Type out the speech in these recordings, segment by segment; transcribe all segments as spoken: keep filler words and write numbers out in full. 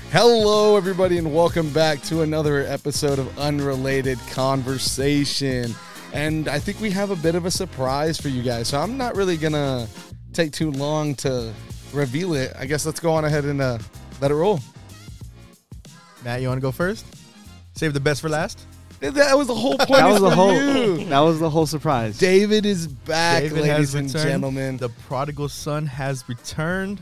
Hello, everybody, and welcome back to another episode of Unrelated Conversation. And I think we have a bit of a surprise for you guys, so I'm not really going to take too long to reveal it. I guess let's go on ahead and uh, let it roll. Matt, you want to go first? Save the best for last? That was the whole point. That was the whole. You. That was the whole surprise. David is back, David ladies has and returned. gentlemen. The prodigal son has returned.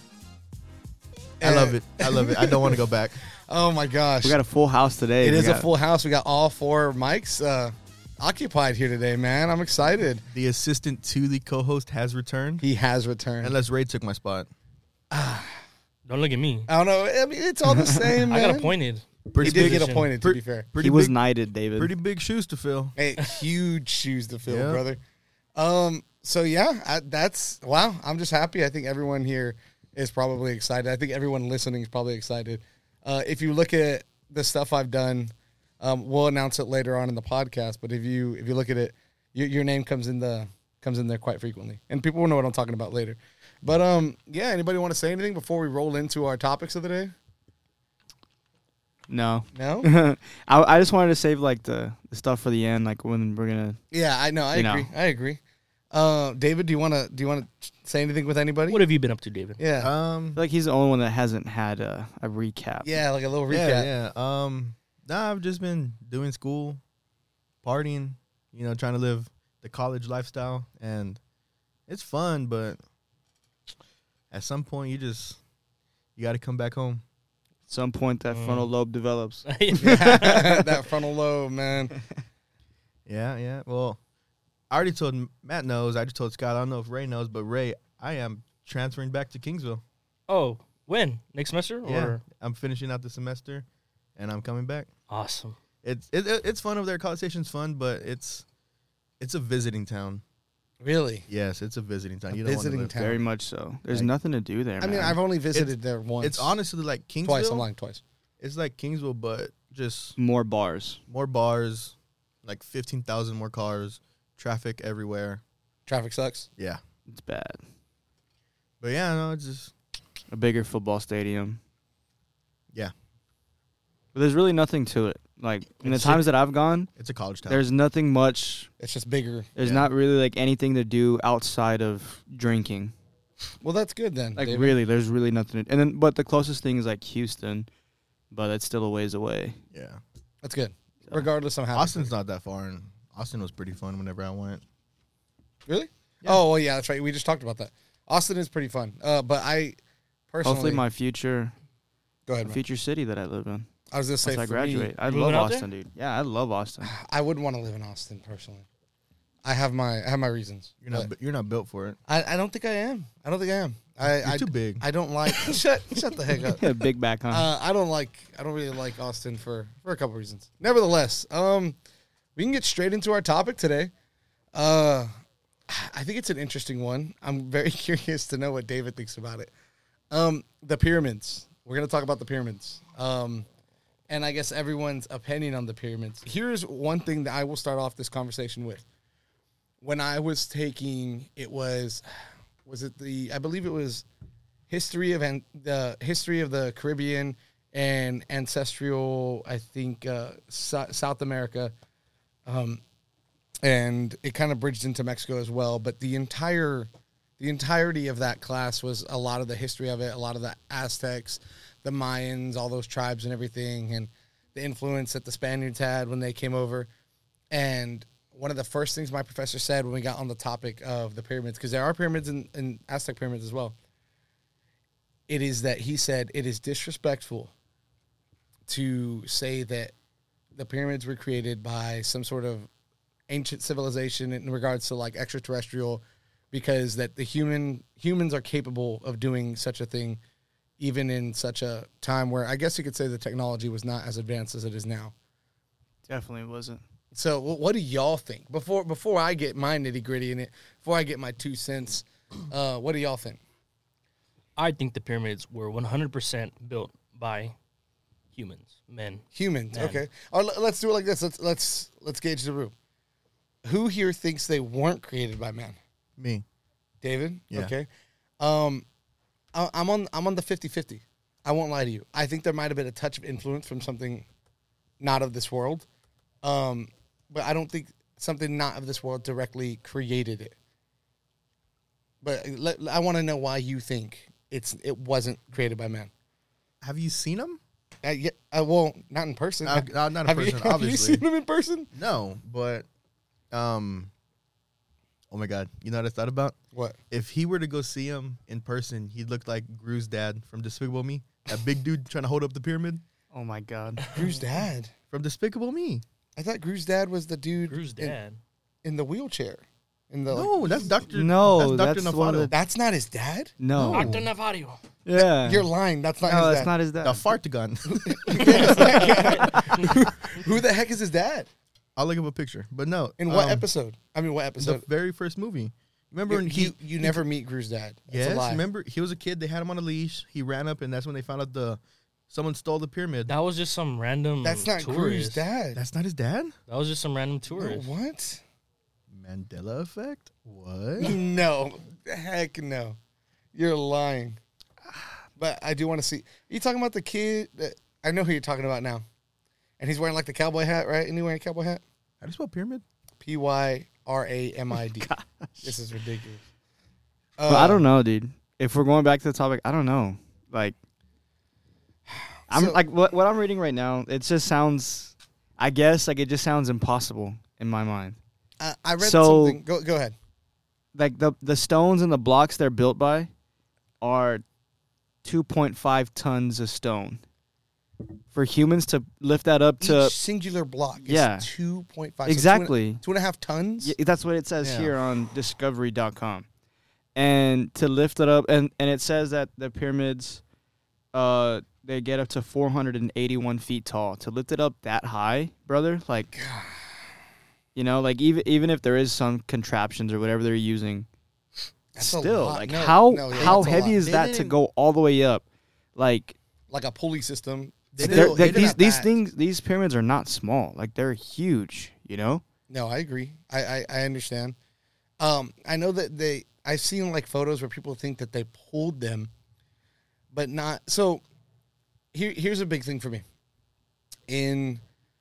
I Uh, love it. I love it. I don't want to go back. Oh, my gosh. We got a full house today. It We is a got- full house. We got all four mics uh, occupied here today, man. I'm excited. The assistant to the co-host has returned. He has returned. Unless Ray took my spot. Don't look at me. I don't know. I mean, it's all the same, man. I got appointed. Pretty He did big, get position. appointed, to Pre- be fair. pretty He was big, knighted, David. pretty big shoes to fill. Hey, huge shoes to fill, Yeah. brother. Um. So yeah, I, that's wow. I'm just happy. I think everyone here is probably excited. I think everyone listening is probably excited. Uh, if you look at the stuff I've done, um, we'll announce it later on in the podcast. But if you if you look at it, your, your name comes in the comes in there quite frequently, and people will know what I'm talking about later. But um, yeah. Anybody want to say anything before we roll into our topics of the day? No. No. I, I just wanted to save like the, the stuff for the end, like when we're gonna. Yeah, I know. I You agree. know. I agree. Uh, David, do you want to do you want to say anything with anybody? What have you been up to, David? Yeah. Um, I feel like he's the only one that hasn't had a, a recap. Yeah, like a little recap. yeah, yeah. Um, nah, I've just been doing school, partying, you know, trying to live the college lifestyle, and it's fun, but at some point you just you got to come back home. At some point, that Mm. frontal lobe develops. That frontal lobe, man. Yeah, yeah. Well, I already told Matt knows. I just told Scott. I don't know if Ray knows, but Ray, I am transferring back to Kingsville. Oh, when? Next semester? Yeah, Or I'm finishing out the semester, and I'm coming back. awesome. It's it, it- it's fun over there. College Station's fun, but it's it's a visiting town. Really? Yes, it's a visiting town. A You don't visiting want to live. town. Very much so. There's Like- nothing to do there. I mean, man. I've only visited there once. It's honestly like Kingsville. twice. I'm lying twice. It's like Kingsville, but just more bars. more bars, like fifteen thousand more cars, traffic everywhere. Traffic sucks. Yeah, It's bad. but yeah, no, it's just A bigger football stadium. yeah, But there's really nothing to it. Like in the It's times that I've gone, it's a college town. there's nothing much. It's just bigger. There's Yeah. not really like anything to do outside of drinking. Well, that's good then. Like David. really, there's really nothing. To, and then, but the closest thing is like Houston, but it's still a ways away. yeah. That's good. So. Regardless, I'm happy. Austin's not that far, and Austin was pretty fun whenever I went. Really? Yeah. Oh, well, yeah, that's right. We just talked about that. Austin is pretty fun. Uh, but I personally, Hopefully, my future, go ahead. my Man. future city that I live in I was gonna say once I for graduate. me, I You love moving out Austin, dude. Yeah, I love Austin. I wouldn't want to live in Austin personally. I have my I have my reasons. You're not but bu- you're not built for it. I, I don't think I am. I don't think I am. I You're I, too big. I don't like shut shut the heck up. Yeah, big back, huh? Uh, I don't like. I don't really like Austin for for a couple reasons. Nevertheless, um, we can get straight into our topic today. Uh, I think it's an interesting one. I'm very curious to know what David thinks about it. Um, the pyramids. We're gonna talk about the pyramids. Um, and I guess everyone's opinion on the pyramids. Here's one thing that I will start off this conversation with. When I was taking, it was, was it the? I believe it was history of an, the history of the Caribbean and ancestral, I think, uh, so, South America, um, and it kind of bridged into Mexico as well. But the entire, the entirety of that class was a lot of the history of it, a lot of the Aztecs, the Mayans, all those tribes and everything, and the influence that the Spaniards had when they came over. And one of the first things my professor said when we got on the topic of the pyramids, because there are pyramids and, and Aztec pyramids as well, it is that he said it is disrespectful to say that the pyramids were created by some sort of ancient civilization in regards to like extraterrestrial, because that the human humans are capable of doing such a thing, even in such a time where I guess you could say the technology was not as advanced as it is now. Definitely wasn't. So wh- what do y'all think? Before before I get my nitty gritty in it, before I get my two cents, uh, what do y'all think? I think the pyramids were one hundred percent built by humans, men. Humans, Man. okay. Or l- let's do it like this. Let's let's let's gauge the room. Who here thinks they weren't created by man? Me. David? Yeah. Okay. Um, I, I'm on I'm on the fifty-fifty. I won't lie to you. I think there might have been a touch of influence from something not of this world. Um, but I don't think something not of this world directly created it. But let, I want to know why you think it's it wasn't created by man. Have you seen him? Uh, yeah, uh, well, not in person. Uh, uh, not in have person, you, have obviously. you seen him in person? No, but um, oh my God, you know what I thought about? What? If he were to go see him in person, he'd look like Gru's dad from Despicable Me. That big dude trying to hold up the pyramid Oh my God. Gru's dad. from Despicable Me. I thought Gru's dad was the dude Gru's in, dad. in the wheelchair. In the like- No, that's Doctor No, that's Doctor that's one of Nafato. the- that's not his dad. No. Doctor Navario. Yeah. You're lying. That's not no, his that's dad. not his dad. The Fartagon. Who the heck is his dad? I'll look up a picture, but no. In what um, episode? I mean, what The episode? very first movie. Remember You, when he? you, you never meet Gru's dad. That's Yes, a lie. remember he was a kid. They had him on a leash. He ran up, and that's when they found out the someone stole the pyramid. That was just some random That's not Gru's tourist. dad. That's not his dad. That was just some random No, tourist. what? Mandela effect. What? No, heck no. You're lying. But I do want to see. Are you talking about the kid? That, I know who you're talking about now. And he's wearing like the cowboy hat, right? Isn't he wearing a cowboy hat? How do you spell pyramid? P Y R A M I D. This is ridiculous. But I Uh, don't know, dude. If we're going back to the topic, I don't know. Like, I'm So- like what what I'm reading right now. It just sounds, I guess, like it just sounds impossible in my mind. I, I read So- something. Go, go ahead. Like the the stones and the blocks they're built by are two point five tons of stone. For humans to lift that up to Each singular block is Yeah. two point five. exactly. So two, and, two and a half tons? Yeah, that's what it says Yeah. here on discovery dot com. And to lift it up, and, and it says that the pyramids, uh, they get up to four hundred eighty-one feet tall. To lift it up that high, brother, like, you know, like even even if there is some contraptions or whatever they're using, That's a still, lot. like No, how no, yeah, how that's a heavy lot. is They that to didn't- go all the way up? Like, Like a pulley system. They they're- Still, like, even these at these that- things, these pyramids are not small. Like they're huge, you know. No, I agree. I, I, I understand. Um, I know that they. I've seen like photos where people think that they pulled them, but not. So, here here's a big thing for me. In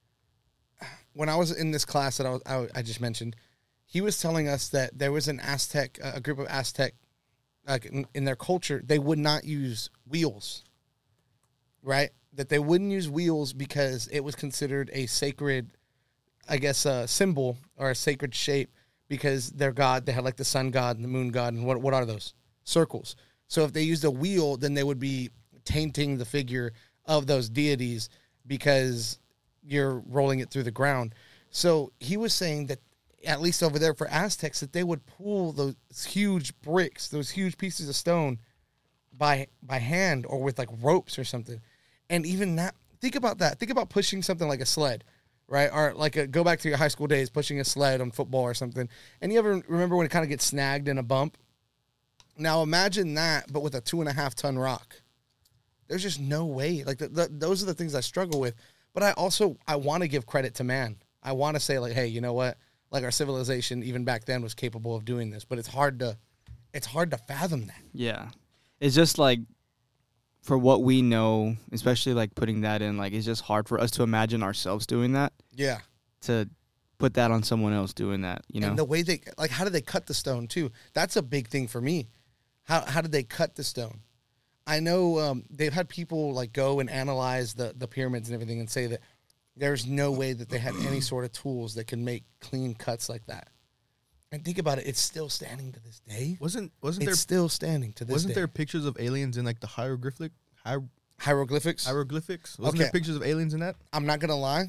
when I was in this class that I was I, I just mentioned, he was telling us that there was an Aztec, a group of Aztec, like in, in their culture, they would not use wheels. Right, that they wouldn't use wheels because it was considered a sacred, I guess, a symbol or a sacred shape because their god, they had like the sun god and the moon god, and what what are those? Circles. So if they used a wheel, then they would be tainting the figure of those deities because you're rolling it through the ground. So he was saying that at least over there for Aztecs, that they would pull those huge bricks, those huge pieces of stone by by hand or with like ropes or something. And even that, think about that. Think about pushing something like a sled, right? Or like a, go back to your high school days, pushing a sled on football or something. And you ever remember when it kind of gets snagged in a bump? Now imagine that, but with a two and a half ton rock. There's just no way. Like the, the, those are the things I struggle with. But I also, I want to give credit to man. I want to say like, hey, you know what? Like our civilization, even back then, was capable of doing this. But it's hard to, it's hard to fathom that. Yeah. It's just like, for what we know, especially like putting that in, like it's just hard for us to imagine ourselves doing that, Yeah. to put that on someone else doing that, you know? And the way they, like, how did they cut the stone too? That's a big thing for me. How how did they cut the stone? I know um, they've had people like go and analyze the, the pyramids and everything and say that there's no way that they had any sort of tools that can make clean cuts like that. And think about it, it's still standing to this day. Wasn't wasn't It's there still standing to this wasn't day. there pictures of aliens in like the hieroglyphic hier- Hieroglyphics? hieroglyphics? Wasn't Okay. there pictures of aliens in that? I'm not gonna lie.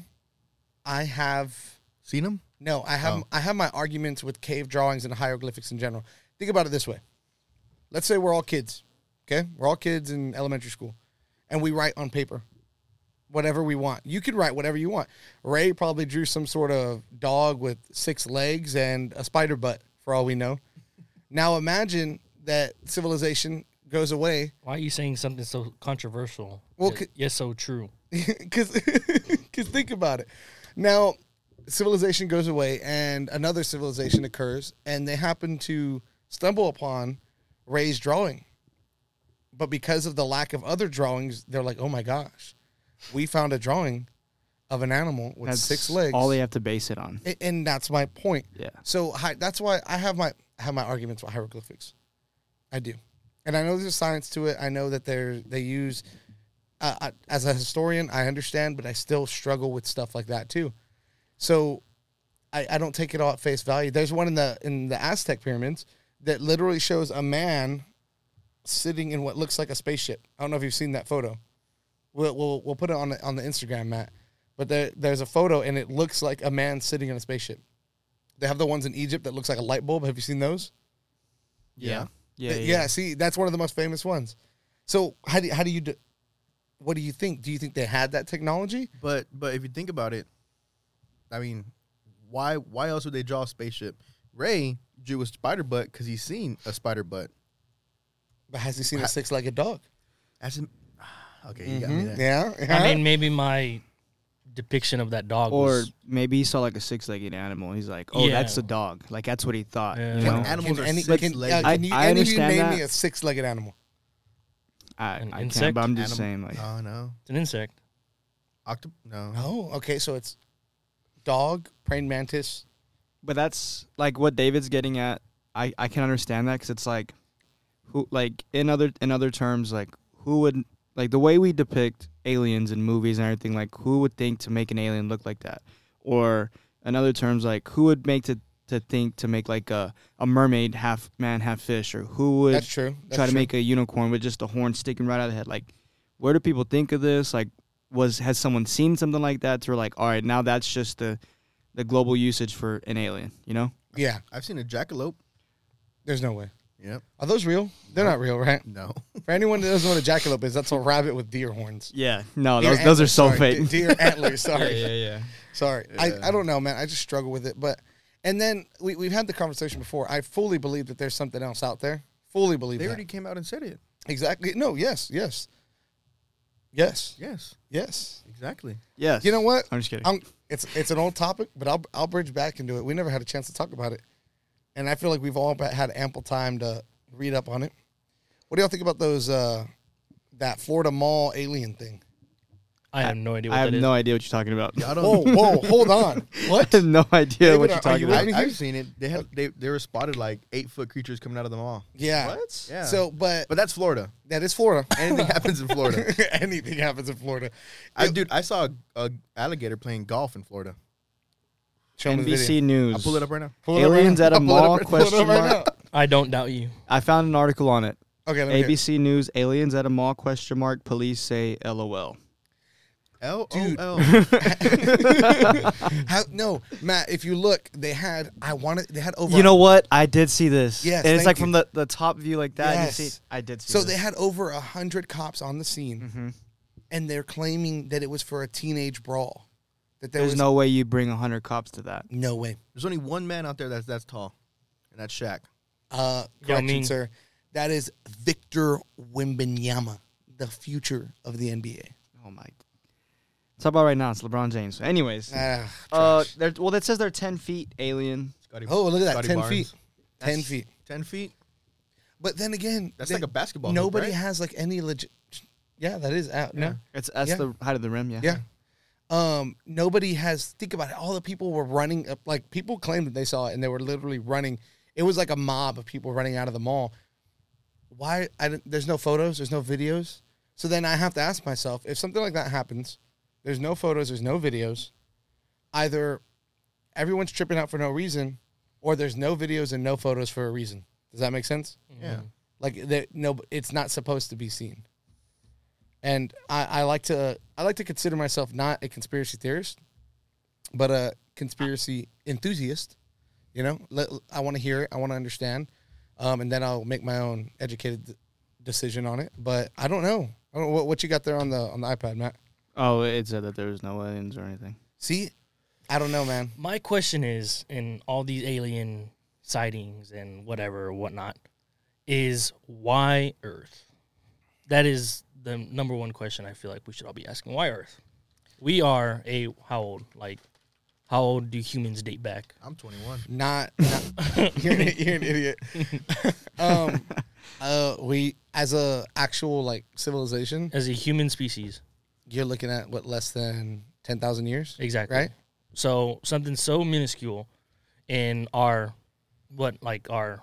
I have Seen them? no, I have Oh. I have my arguments with cave drawings and hieroglyphics in general. Think about it this way. Let's say we're all kids. Okay? We're all kids in elementary school. And we write on paper. Whatever we want. You can write whatever you want. Ray probably drew some sort of dog with six legs and a spider butt, for all we know. Now imagine that civilization goes away. Why are you saying something so controversial? Well, Yet- c- yes, so true. Because think about it. Now, civilization goes away and another civilization occurs, and they happen to stumble upon Ray's drawing. but because of the lack of other drawings, they're like, oh my gosh, we found a drawing of an animal with That's six legs. all they have to base it on. A- and that's my point. Yeah. So hi, that's why I have my I have my arguments with hieroglyphics. I do, and I know there's science to it. I know that they're they use. Uh, I, as a historian, I understand, but I still struggle with stuff like that too. So, I, I don't take it all at face value. There's one in the in the Aztec pyramids that literally shows a man sitting in what looks like a spaceship. I don't know if you've seen that photo. We'll we'll, we'll put it on the, on the Instagram, Matt. But there, there's a photo, and it looks like a man sitting in a spaceship. They have the ones in Egypt that looks like a light bulb. Have you seen those? Yeah. Yeah. Th- yeah. yeah, see, that's one of the most famous ones. So how do how do you do? What do you think? Do you think they had that technology? But but if you think about it, I mean, why why else would they draw a spaceship? Ray drew a spider butt because he's seen a spider butt. But has he seen a Ha- six-legged dog? As in, okay, you got me Mhm. there. Yeah, yeah. I mean, maybe my depiction of that dog Or was maybe he saw like a six-legged animal. He's like, "Oh, Yeah. that's a dog." Like that's what he thought. Yeah. You Can know? Can animals Can are any, six can, uh, legged. can you, I- I any of you understand name that. me a six-legged animal? I, An I can't, insect? but I'm just Animal- saying, like, Oh no, it's an insect. octop. No. Oh, okay. So it's dog, praying mantis. but that's like what David's getting at. I, I can understand that because it's like, who like in other in other terms, like who would like the way we depict aliens in movies and everything. Like who would think to make an alien look like that? Or in other terms, like who would make to to think to make like a, a mermaid half man half fish, or who would That's true. That's try to true. make a unicorn with just a horn sticking right out of the head? Like, where do people think of this? Like, was has someone seen something like that? To like, all right, now that's just the the global usage for an alien, you know? Yeah, I've seen a jackalope. there's no way. Yep. Are those real? They're not real, right? No. For anyone that doesn't know what a jackalope is, that's a rabbit with deer horns. Yeah, no, Deer those those are antlers, so sorry. fake. D- Deer antlers, sorry. yeah, yeah. Sorry. Yeah. I, I don't know, man. I just struggle with it. But and then we, we've had the conversation before. I fully believe that there's something else out there. Fully believe They that. already came out and said it. Exactly. No, yes, yes. Yes. Yes. Yes. Exactly. Yes. You know what? I'm just kidding. I'm, it's it's an old topic, but I'll I'll bridge back into it. We never had a chance to talk about it. And I feel like we've all ba- had ample time to read up on it. What do y'all think about those uh, that Florida Mall alien thing? I have no idea what I have that is. no idea what you're talking about. Yeah, I don't. Whoa, whoa, hold on. I What? have no idea David, what are- you're are talking you about. ready? I, I've seen it. They had they they were spotted like eight foot creatures coming out of the mall. Yeah. What? Yeah. So, but But that's Florida. that is Florida. Anything happens in Florida. Anything happens in Florida. I dude, I saw a, a alligator playing golf in Florida. Show me the N B C video. News. I'll pull it up right now. Pull it up right Aliens now. at a I'll pull it up mall? right- pull it up Question right mark. now. I don't doubt you. I found an article on it. Okay, let me A B C News, aliens at a mall, question mark, police say LOL. L O Dude. L. How, no, Matt. If you look, they had. I wanted. They had over. You know what? I did see this. Yes, And it's thank like you. from the, the top view like that. Yes. You see, I did see So this. they had over a hundred cops on the scene, Mhm. and they're claiming that it was for a teenage brawl. That there There's was no way you bring one hundred cops to that. no way. There's only one man out there that's that's tall, and that's Shaq. Uh, Yao correction, Ming. sir. That is Victor Wembanyama, the future of the N B A. Oh, my. Talk about right now. It's LeBron James. Anyways. Ah, Uh, trash. they're- well, it says they're ten feet alien. Scotty, oh, look at that, Scotty ten Barnes. feet, ten That's- feet. Ten feet. But then again, That's they- like a basketball. hoop, nobody right? has like any legit. Yeah, that is out. Yeah. No, It's That's Yeah. the height of the rim, yeah. yeah. Um, nobody has. Think about it. All the people were running up. Like people claimed that they saw it, and they were literally running. It was like a mob of people running out of the mall. Why? I didn't, there's no photos. There's no videos. So then I have to ask myself, if something like that happens, there's no photos. There's no videos. Either everyone's tripping out for no reason, or there's no videos and no photos for a reason. Does that make sense? Yeah. Like there, no, it's not supposed to be seen. And I, I like to I like to consider myself not a conspiracy theorist, but a conspiracy enthusiast. You know, Let, I want to hear it, I want to understand, um, and then I'll make my own educated d- decision on it. But I don't know. I don't know what, what you got there on the on the iPad, Matt. Oh, it said that there was no aliens or anything. See, I don't know, man. My question is, in all these alien sightings and whatever, whatnot, is why Earth? That is the number one question I feel like we should all be asking. Why Earth? We are a, how old? Like, how old do humans date back? I'm twenty-one. Not, not you're, an, you're an idiot. um, uh, we as as a actual like civilization, As a human species. you're looking at what less than ten thousand years, Exactly. right? So something so minuscule in our, what, like our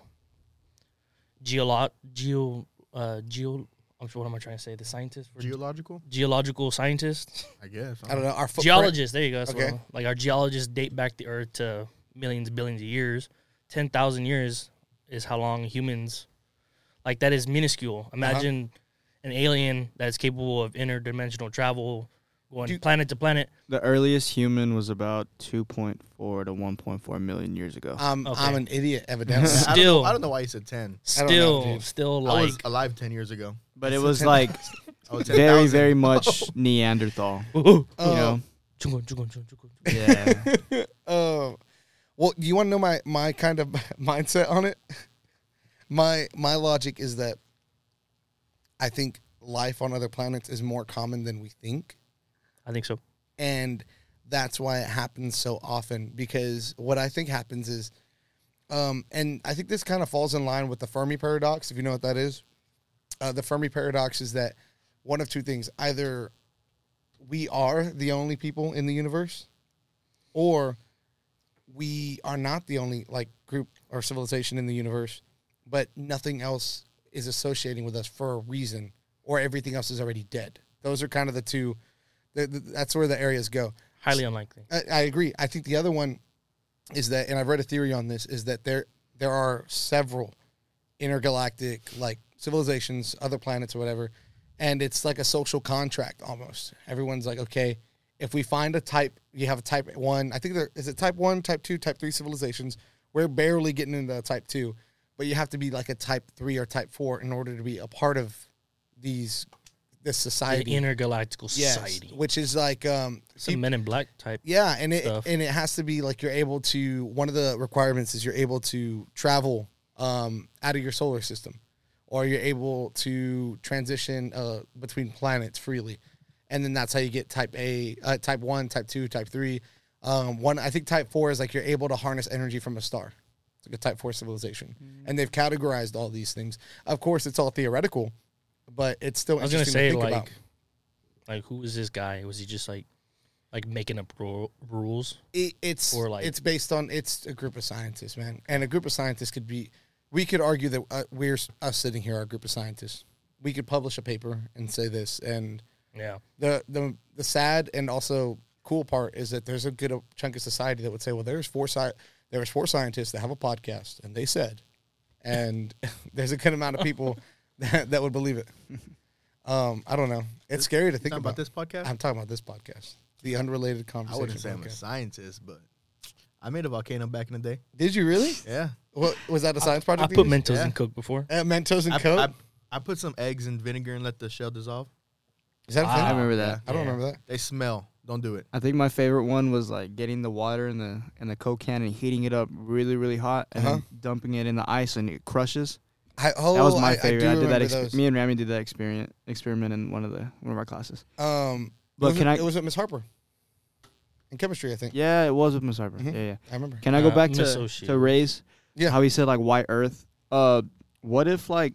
geolo- geo, uh, geo, I'm sure, what am I trying to say? The scientists? For Geological, geological scientists? I guess. I don't know. Our footprint. Geologists, there you go. That's Okay. what- like our geologists date back the Earth to millions, billions of years. ten thousand years is how long humans, like that is minuscule. Imagine an alien that is capable of interdimensional travel, going Dude. planet to planet. The earliest human was about two point four to one point four million years ago. I'm Okay. I'm an idiot, evidently. I don't, Still- know, I don't know why you said ten. I don't know, Still, dude. still I like was alive ten years ago. But it was like I was very, ten thousand. very much Neanderthal. uh, You Uh, know? yeah. Yeah. Uh, well, do you want to know my my kind of mindset on it? My my logic is that I think life on other planets is more common than we think, I think so. and that's why it happens so often. Because what I think happens is, um, and I think this kind of falls in line with the Fermi paradox. If you know what that is, uh, the Fermi paradox is that one of two things: either we are the only people in the universe, or we are not the only like group or civilization in the universe, but nothing else is associating with us for a reason, or everything else is already dead. Those are kind of the two. The, the, that's where the areas go. Highly unlikely. I, I agree. I think the other one is that, and I've read a theory on this, is that there there are several intergalactic like civilizations, other planets or whatever, and it's like a social contract almost. Everyone's like, okay, if we find a type, you have a type one. I think there is it type one, type two, type three civilizations. We're barely getting into type two, but you have to be like a type three or type four in order to be a part of these this The society. intergalactical Yes, society. which is like um, Some Men in Black type. yeah, and it stuff. and it has to be like you're able to. One of the requirements is you're able to travel um, out of your solar system, or you're able to transition uh, between planets freely, and then that's how you get type A, uh, type one, type two, type three. Um, one, I think type four is like you're able to harness energy from a star. It's like a type four civilization, Mm. and they've categorized all these things. Of course, it's all theoretical, but it's still I was gonna interesting say to think like, about. like who was this guy? Was he just like, like making up ru- rules? It, it's Or, like- it's based on it's a group of scientists, man, and a group of scientists could be. We could argue that uh, we're us sitting here, are a group of scientists. We could publish a paper and say this, and Yeah. the the the sad and also cool part is that there's a good chunk of society that would say, well, there's four sci- there's four scientists that have a podcast, and they said, and there's a good amount of people that, that would believe it. Um, I don't know. It's scary to think Talking about. about this podcast. I'm talking about this podcast, the unrelated I conversation. wouldn't say I'm a podcast. scientist, but I made a volcano back in the day. Did you really? Yeah. What was that? A science I project? put you used? Mentos Yeah. in Coke before. Uh, Mentos and I, Coke. I, I put some eggs in vinegar and let the shell dissolve. Is that a Wow. thing? I remember Yeah. that. I don't Yeah. remember that. They smell. Don't do it. I think my favorite one was like getting the water in the in the Coke can and heating it up really, really hot and Uh-huh. then dumping it in the ice and it crushes. I, oh, that was my I, favorite. I, I, do did that. remember Exp- me and Rami did that experiment experiment in one of the one of our classes. those. Um, But it was can it, I- It was at Miss Harper in chemistry, I think. Yeah, it was with Miss Harper. Mhm. Yeah, yeah. I remember. Can I go Uh, back Miss to O'Shea. to Ray's? Yeah. How he said like white Earth. Uh, what if like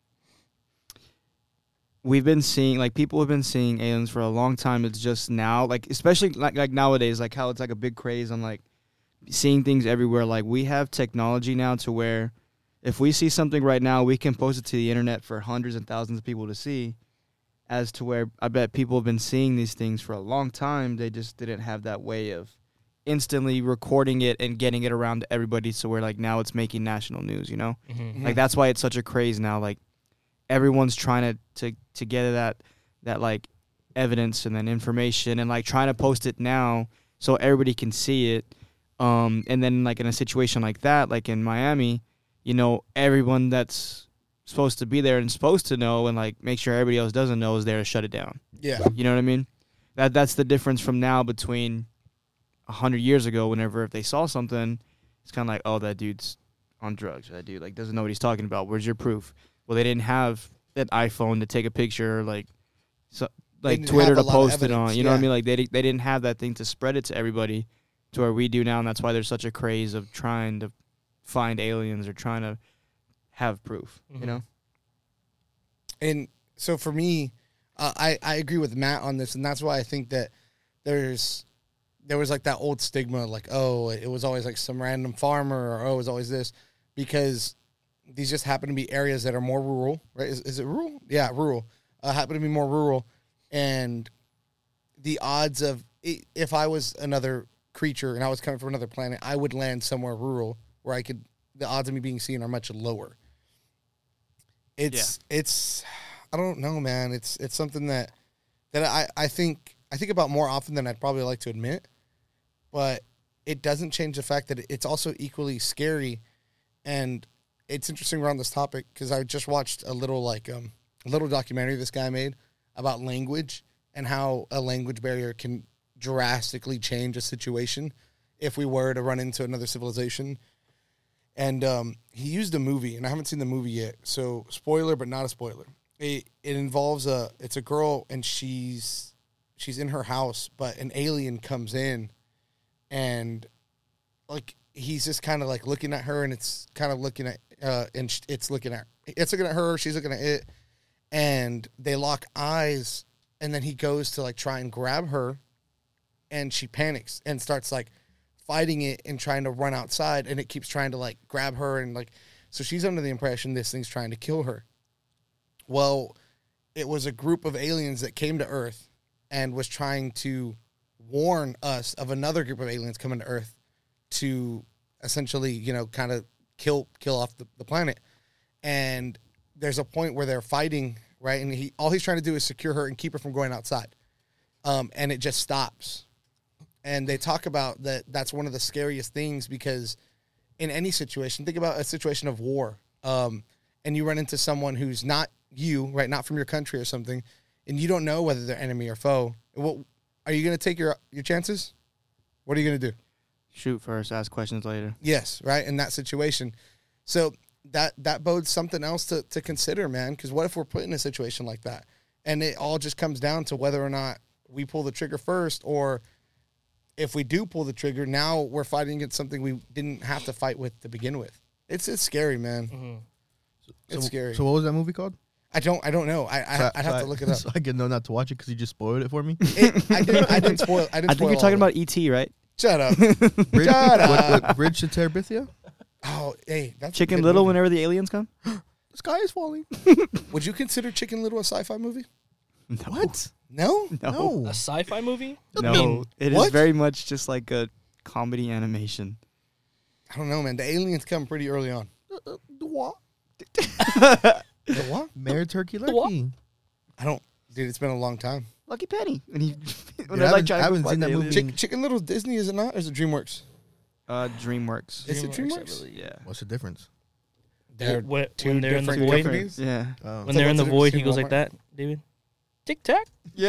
we've been seeing like people have been seeing aliens for a long time. It's just now like especially like like nowadays like how it's like a big craze on like seeing things everywhere. Like we have technology now to where if we see something right now, we can post it to the internet for hundreds and thousands of people to see. As to where I bet people have been seeing these things for a long time. They just didn't have that way of instantly recording it and getting it around to everybody. So where like now it's making national news, you know? Mm-hmm. Mhm. Like that's why it's such a craze now. Like everyone's trying to, to, to get that, that like evidence and then information and like trying to post it now so everybody can see it. Um, and then like in a situation like that, like in Miami, you know, everyone that's supposed to be there and supposed to know and like make sure everybody else doesn't know is there to shut it down. Yeah. You know what I mean? That that's the difference from now between a hundred years ago. Whenever if they saw something, it's kind of like, oh, that dude's on drugs. Or that dude like doesn't know what he's talking about. Where's your proof? Well, they didn't have that iPhone to take a picture, like so, like didn't Twitter have a to lot of post it on. evidence, You know what I yeah. mean? Like they di- they didn't have that thing to spread it to everybody, to where we do now, and that's why there's such a craze of trying to find aliens or trying to have proof. Mhm. You know? And so for me, uh, I I agree with Matt on this, and that's why I think that there's there was like that old stigma, like oh, it was always like some random farmer, or oh, it was always this, because these just happen to be areas that are more rural, right? Is, is it rural? Yeah, rural. Uh, happen to be more rural, and the odds of if I was another creature and I was coming from another planet, I would land somewhere rural where I could. The odds of me being seen are much lower. It's yeah. it's I don't know, man. It's it's something that that I, I think I think about more often than I'd probably like to admit, but it doesn't change the fact that it's also equally scary. And it's interesting around this topic because I just watched a little like um a little documentary this guy made about language and how a language barrier can drastically change a situation if we were to run into another civilization. And um, he used a movie, and I haven't seen the movie yet, so spoiler, but not a spoiler. It, it involves a it's a girl, and she's she's in her house, but an alien comes in, and like he's just kind of like looking at her, and it's kind of looking at uh, and it's looking at it's looking at her, she's looking at it, and they lock eyes, and then he goes to like try and grab her, and she panics and starts like fighting it and trying to run outside, and it keeps trying to like grab her, and like so she's under the impression this thing's trying to kill her. Well, it was a group of aliens that came to Earth and was trying to warn us of another group of aliens coming to Earth to essentially, you know, kind of kill kill off the, the planet. And there's a point where they're fighting, right? And he all he's trying to do is secure her and keep her from going outside. Um, and it just stops. And they talk about that that's one of the scariest things because in any situation, think about a situation of war, um, and you run into someone who's not you, right, not from your country or something, and you don't know whether they're enemy or foe. What, are you going to take your your chances? What are you going to do? Shoot first, ask questions later. Yes, right, in that situation. So that that bodes something else to, to consider, man, because what if we're put in a situation like that? And it all just comes down to whether or not we pull the trigger first, or if we do pull the trigger, now we're fighting against something we didn't have to fight with to begin with. It's it's scary, man. Mm-hmm. It's so, scary. So what was that movie called? I don't I don't know. I, I So- I'd so have to I- look it up. So I can know not to watch it because you just spoiled it for me. It, I didn't I didn't spoil. I didn't. I think spoil you're all talking of it. about E T, right? Shut up. Bridge, Shut up. what, what, Bridge to Terabithia? Oh, hey, that's a Chicken good Little movie. whenever the aliens come? The sky is falling. Would you consider Chicken Little a sci-fi movie? No. What? No. No. No. A sci-fi movie? No. It is What? very much just like a comedy animation. I don't know, man. The aliens come pretty early on. Uh, uh, the what? The what? Mayor Turkey The what? Lucky. I don't. Dude, it's been a long time. Lucky Penny. When he, when Dude, they're I like haven't- trying I to haven't fight seen the that movie. aliens. Chick, Chicken Little Disney, is it not? Or is it DreamWorks? Uh, DreamWorks. Is it DreamWorks, I DreamWorks? believe. Yeah. What's the difference? They're What- two when they're in the different void? companies. Yeah. Oh. When So they're in what's the the void, he difference goes in like that, David. Tic tac.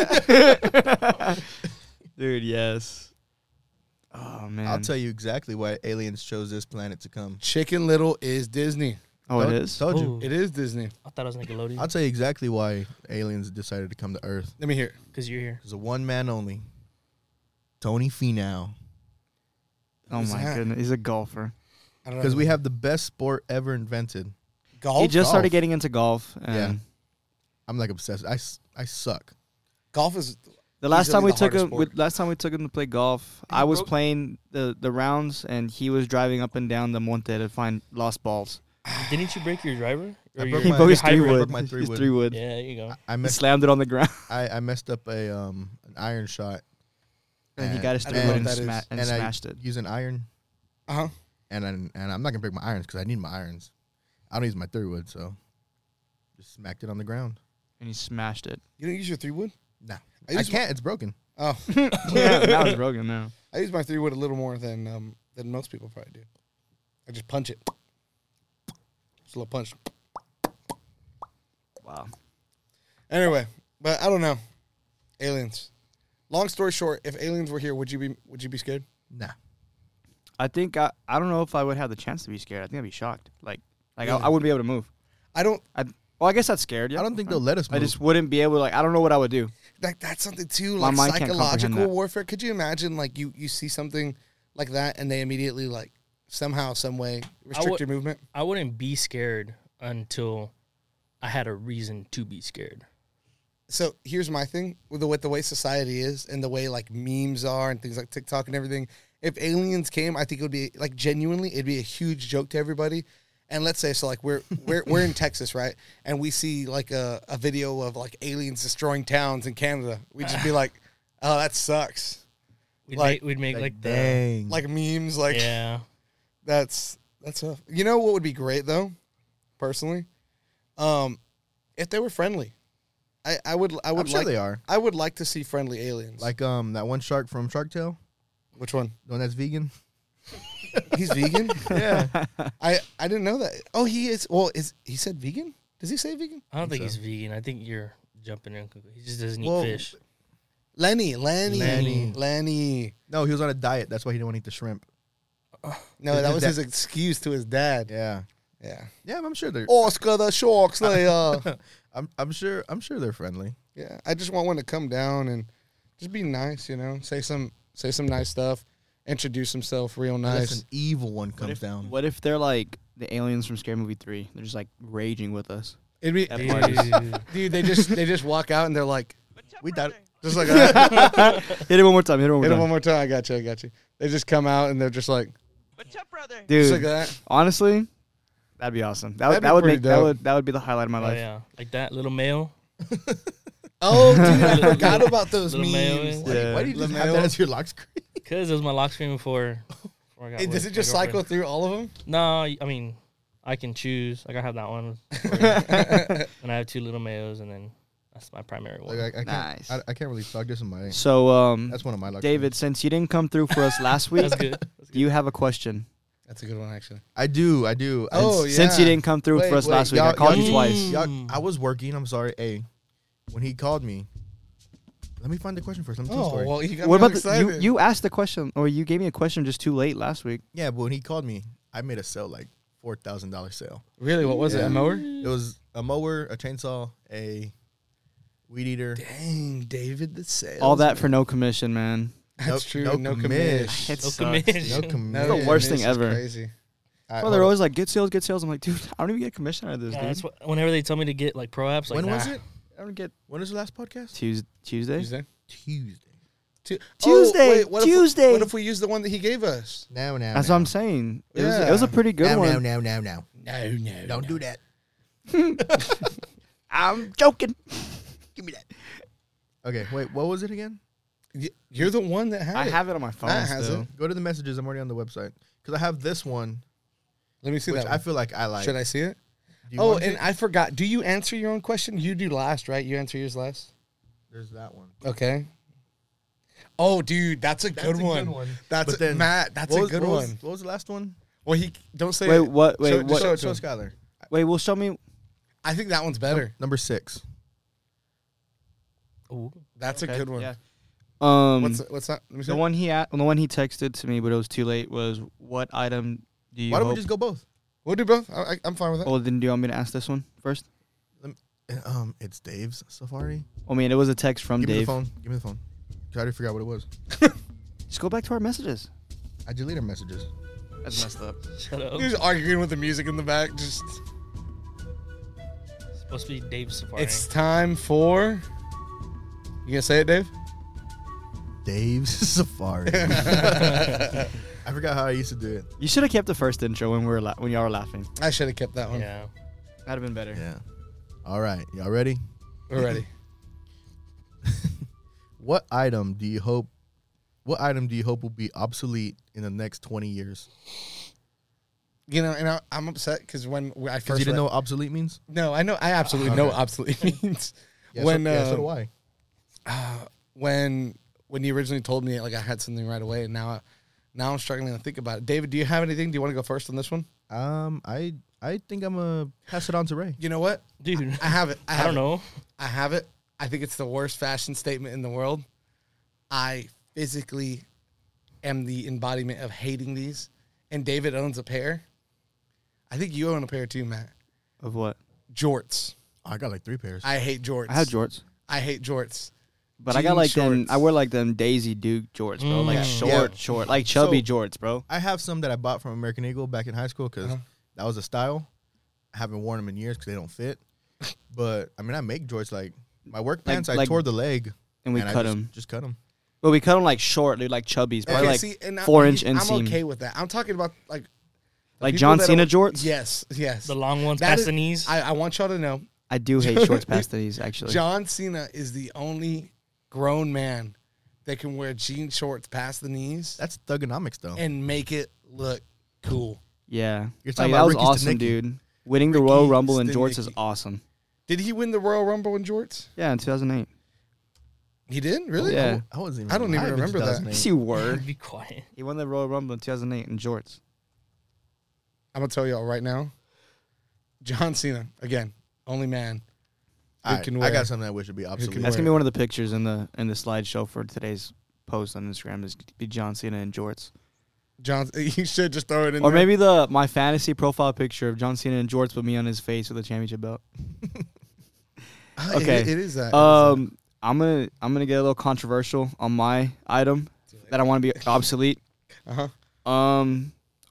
Yeah. Dude, yes. Oh, man. I'll tell you exactly why aliens chose this planet to come. Chicken Little is Disney. Oh, it Told- is? Told you. Ooh. It is Disney. I thought it was Nickelodeon. I'll tell you exactly why aliens decided to come to Earth. Let me hear it. Because you're here. There's a one man only. Tony Finau. Oh, Who's my that? goodness. He's a golfer. I don't know. Because we have the best sport ever invented. golf. he just started golf. getting into golf. And Yeah. I'm like obsessed. I, s- I suck. golf is. The last Easily time we the took hardest him, we, sport. last time we took him to play golf, He I was broke- playing the, the rounds, and he was driving up and down the monte to find lost balls. Didn't you break your driver? I Or broke your He my- broke his hybrid. three I wood. broke my His three wood. three wood. Yeah, there you go. I, I He messed slammed it on the ground, I, I messed up a um an iron shot. and he got his I three don't know wood and, what that sma- is. and and I smashed it. use an iron, Uh huh. and I, and I'm not gonna break my irons because I need my irons. I don't use my three wood, so just smacked it on the ground. And he smashed it. You don't use your three wood? Nah, I I use can't. It's broken. Oh, Yeah, now it's broken now. I use my three wood a little more than um than most people probably do. I just punch it. Just a little punch. Wow. Anyway, but I don't know. Aliens. Long story short, if aliens were here, would you be would you be scared? Nah. I think I, I don't know if I would have the chance to be scared. I think I'd be shocked. Like, like Really? I, I wouldn't be able to move. I don't. Well, I guess that's scared. Yeah, I don't think they'll let us move. I just wouldn't be able to. Like, I don't know what I would do. Like that's something too, My like mind can't comprehend psychological that. warfare. Could you imagine, like you you see something like that, and they immediately like somehow, some way restrict would- your movement? I wouldn't be scared until I had a reason to be scared. So here's my thing with the, with the way society is and the way like memes are and things like TikTok and everything. If aliens came, I think it would be like genuinely, it'd be a huge joke to everybody. And let's say, so like we're we're we're in Texas, right? And we see like a, a video of like aliens destroying towns in Canada. We'd just be like, oh, that sucks. We'd Like- make, we'd make Like, like, the dang. Like memes, like yeah. that's that's tough. You know what would be great though, personally, um, if they were friendly. I, I would I would I'm sure like they are. I would like to see friendly aliens. Like um that one shark from Shark Tale, which one? the one that's vegan. He's vegan. Yeah. I I didn't know that. Oh, he is. Well, is he said vegan? Does he say vegan? I don't think so. he's vegan. I think you're jumping in. He just doesn't eat Well, fish. Lenny, Lenny, Lenny. Lenny. No, he was on a diet. That's why he didn't want to eat the shrimp. No, His that was dad- his excuse to his dad. Yeah. Yeah. Yeah, I'm sure they're. Oscar the Sharks Layer. I'm I'm sure I'm sure they're friendly. Yeah, I just want one to come down and just be nice, you know, say some say some nice stuff, introduce himself real Unless nice. an evil one What comes if, down. what if they're like the aliens from Scary Movie three? They're just like raging with us. It'd be, At Dude. parties. dude, they just they just walk out and they're like, We thought just like that. Hit it one more time. Hit it one more Hit it time. one more time. I got you. I got you. They just come out and they're just like, What's up, brother? just Dude, like that. honestly, that'd be awesome. That would That'd be that would pretty make that dope. would that would be the highlight of my Oh life. yeah, like that little male. Oh, dude, I forgot about those Little mayo memes. in. why, Yeah. why do you just LaMelo. have that as your lock screen? Cause it was my lock screen before. before I got Hey, does with it just my cycle girlfriend. through all of them? No, I mean, I can choose. Like I have that one, and I have two little mayos, and then that's my primary one. Like, I, I can't. Nice. I, I can't really talk. This is my. So, um, That's one of my lock. David, since you didn't come through for us last week, That's good. That's do you have a question? That's a good one, actually. screens. I do. I do. I- Oh, Since you yeah. didn't come through Wait, for us wait, last week, I y'all- called y'all- you twice. y'all- Mm. I was working. I'm sorry. A, when he called me. Let me find the question first. Let me tell the Oh, story. well, you got What me about the, excited. you? You asked the question, or you gave me a question just too late last week. Yeah, but when he called me, I made a sale like four thousand dollar sale. Really? What was it? Yeah. A mower? It was a mower, a chainsaw, a weed eater. Dang, David, the sales. All that for no commission, man. That's No- true. no No, commish. commish. It No sucks, commission. dude. No com- No the worst thing commish is ever. Crazy. I- Well, they're always like, get sales, get sales. I'm like, dude, I don't even get commission out of this, Yeah, dude. that's what, whenever they tell me to get like pro apps, like when was nah. it? I don't get When was the last podcast? Tuesday. Tuesday. Tuesday. Tuesday. Tu- Tuesday, wait, what if we- Tuesday. what if we use the one that he gave us? Now, now. That's now. what I'm saying. It was it Yeah. was a pretty good now, one. now, now, now, now. No, no. Don't do that. I'm joking. Give me that. Okay, wait. What was it again? Y- You're the one that had I it. have it on my phone Matt has still. it. Go to the messages. I'm already on the website because I have this one, Let me see which that. I one. feel like I like. Should I see it? Do you Oh, want and it? I forgot. Do you answer your own question? You do last, right? You answer yours last. There's that one. Okay. Oh, dude, that's a That's good a one. good one. That's But a, then- Matt. That's What a was- good what was- one. What was the last one? Well, he don't say. Wait, it. what? Wait, Show- what? just Show, it to show him. Skylar. Wait, well, show me. I think that one's better. Number six. Ooh. That's Okay, a good one. Yeah. Um, What's what's that? Let me see. the one he a- the one he texted to me, but it was too late. Was what item do you? Why don't we hope- just go both? We'll do both. I, I, I'm fine with that. Oh, then do you want me to ask this one first? Um, it's Dave's Safari. I mean, it was a text from Give me the Dave. phone. Give me the phone. 'Cause I already forgot what it was. Just go back to our messages. I deleted messages. That's messed up. Shut up. He's arguing with the music in the back. Just It's supposed to be Dave Safari. it's time for. You gonna say it, Dave? Dave's Safari. I forgot how I used to do it. You should have kept the first intro when we were la- when y'all were laughing. I should have kept that one. yeah. That'd have been better. Yeah. All right. Y'all ready? We're ready. What item do you hope? What item do you hope will be obsolete in the next twenty years? You know, and I, I'm upset because when I Because first you didn't read- know what obsolete means. No, I know. I absolutely know Okay. what obsolete means. Yeah, when so, yeah, so uh, do I. uh, when when you originally told me, like I had something right away, and now I, now I'm struggling to think about it. David, do you have anything? Do you want to go first on this one? Um, I I think I'm gonna pass it on to Ray. You know what? Dude. I have it. I, I have don't it. know. I have it. I think it's the worst fashion statement in the world. I physically am the embodiment of hating these, and David owns a pair. I think you own a pair too, Matt. Of what? Jorts. I got like three pairs. I hate jorts. I had jorts, I hate jorts. but I got Jean like them. shorts. I wear like them Daisy Duke jorts, bro. Mm. Like Yeah. short, Yeah. short, like chubby So- jorts, bro. I have some that I bought from American Eagle back in high school because Uh-huh. that was a style. I haven't worn them in years because they don't fit. But I mean, I make jorts like my work Like- pants. I like- tore the leg and we and I cut just, them. Just cut them. But we cut them like short, dude, like chubbies, probably Okay, like see, and I- four inch I'm inseam. okay with that. I'm talking about like the like people John that Cena are- jorts. Yes, yes. The long ones That past is- the knees. I, I want y'all to know, I do hate shorts past the knees, actually. John Cena is the only grown man that can wear jean shorts past the knees That's thugonomics, though. and make it look cool. Yeah, You're like, talking that about was Ricky awesome, Stenicki. dude. Winning the Ricky Royal Rumble in jorts is Stenicki. awesome. Did he win the Royal Rumble in jorts? Yeah, in two thousand eight. He did, really? Yeah. I wasn't. I don't even alive in remember that. two thousand eight. Yes, you were. Be quiet. He won the Royal Rumble in two thousand eight in jorts. I'm gonna tell y'all right now. John Cena again, only man. All right, can I wear- got something I wish would be obsolete. can That's wear- gonna be one of the pictures in the in the slideshow for today's post on Instagram. Is gonna be John Cena in jorts, John, you should just throw it in or there. maybe the my fantasy profile picture of John Cena in jorts with me on his face with a championship belt. Ah, it- okay. it is that. Um, I'm gonna I'm gonna get a little controversial on my item that I want to be obsolete. uh huh. Um,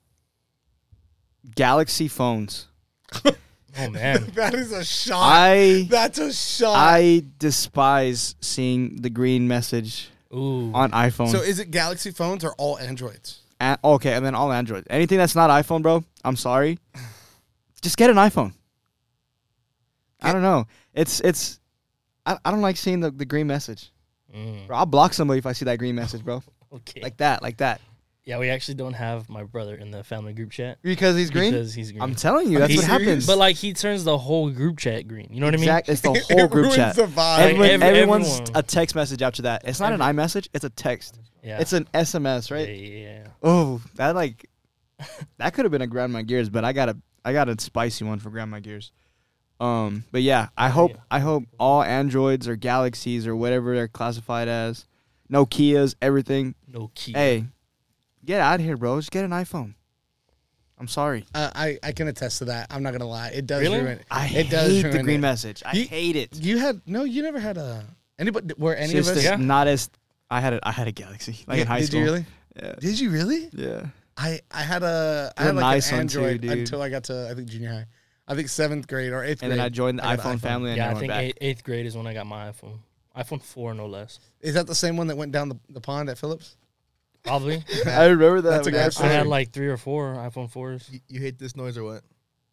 Galaxy phones. Oh man. That is a shot. I That's a shot. I despise seeing the green message Ooh. on iPhone. so is it Galaxy phones or all Androids? A- okay, and then all Android. Anything that's not iPhone, bro, I'm sorry. Just get an iPhone. I don't know. It's it's. I, I don't like seeing the, the green message. Mm, Bro, I'll block somebody if I see that green message, bro. okay. Like that, like that. yeah, we actually don't have my brother in the family group chat Because he's green. because he's green. I'm telling you, that's you what serious? happens. but like he turns the whole group chat green. You know what Exact- It's the It whole group ruins chat. the vibe. Everyone, Every- everyone's everyone. a text message after that. It's not an iMessage. It's a text. I mean? Yeah. It's an S M S, right? Yeah, yeah, yeah. Oh, that like that could have been a grind my gears, but I got a I got a spicy one for grind my gears. Um, but yeah, I hope Yeah. I hope all Androids or Galaxies or whatever they're classified as, Nokias, everything. No key. Hey, get out of here, bro. Just get an iPhone. I'm sorry. Uh, I I can attest to that. I'm not gonna lie. It does Really? ruin it. I It does hate the ruin green it. message. I You- hate it. You had no. You never had a anybody. Were any Just of us? as- Yeah. not as I had a I had a Galaxy like in Yeah, high did school. you really? Yeah. Did you really? Yeah. I I had a I You're had a like nice an one too, Android dude. until I got to I think junior high. I think seventh grade or eighth And grade. then I joined the got iPhone, an family and yeah, I I went think back. eight, eighth grade is when I got my iPhone. iPhone four, no less. Is that the same one that went down the, the pond at Phillips? Probably. I remember that. That's a when I good saw I it. had like three or four iPhone fours. You, you hate this noise or what?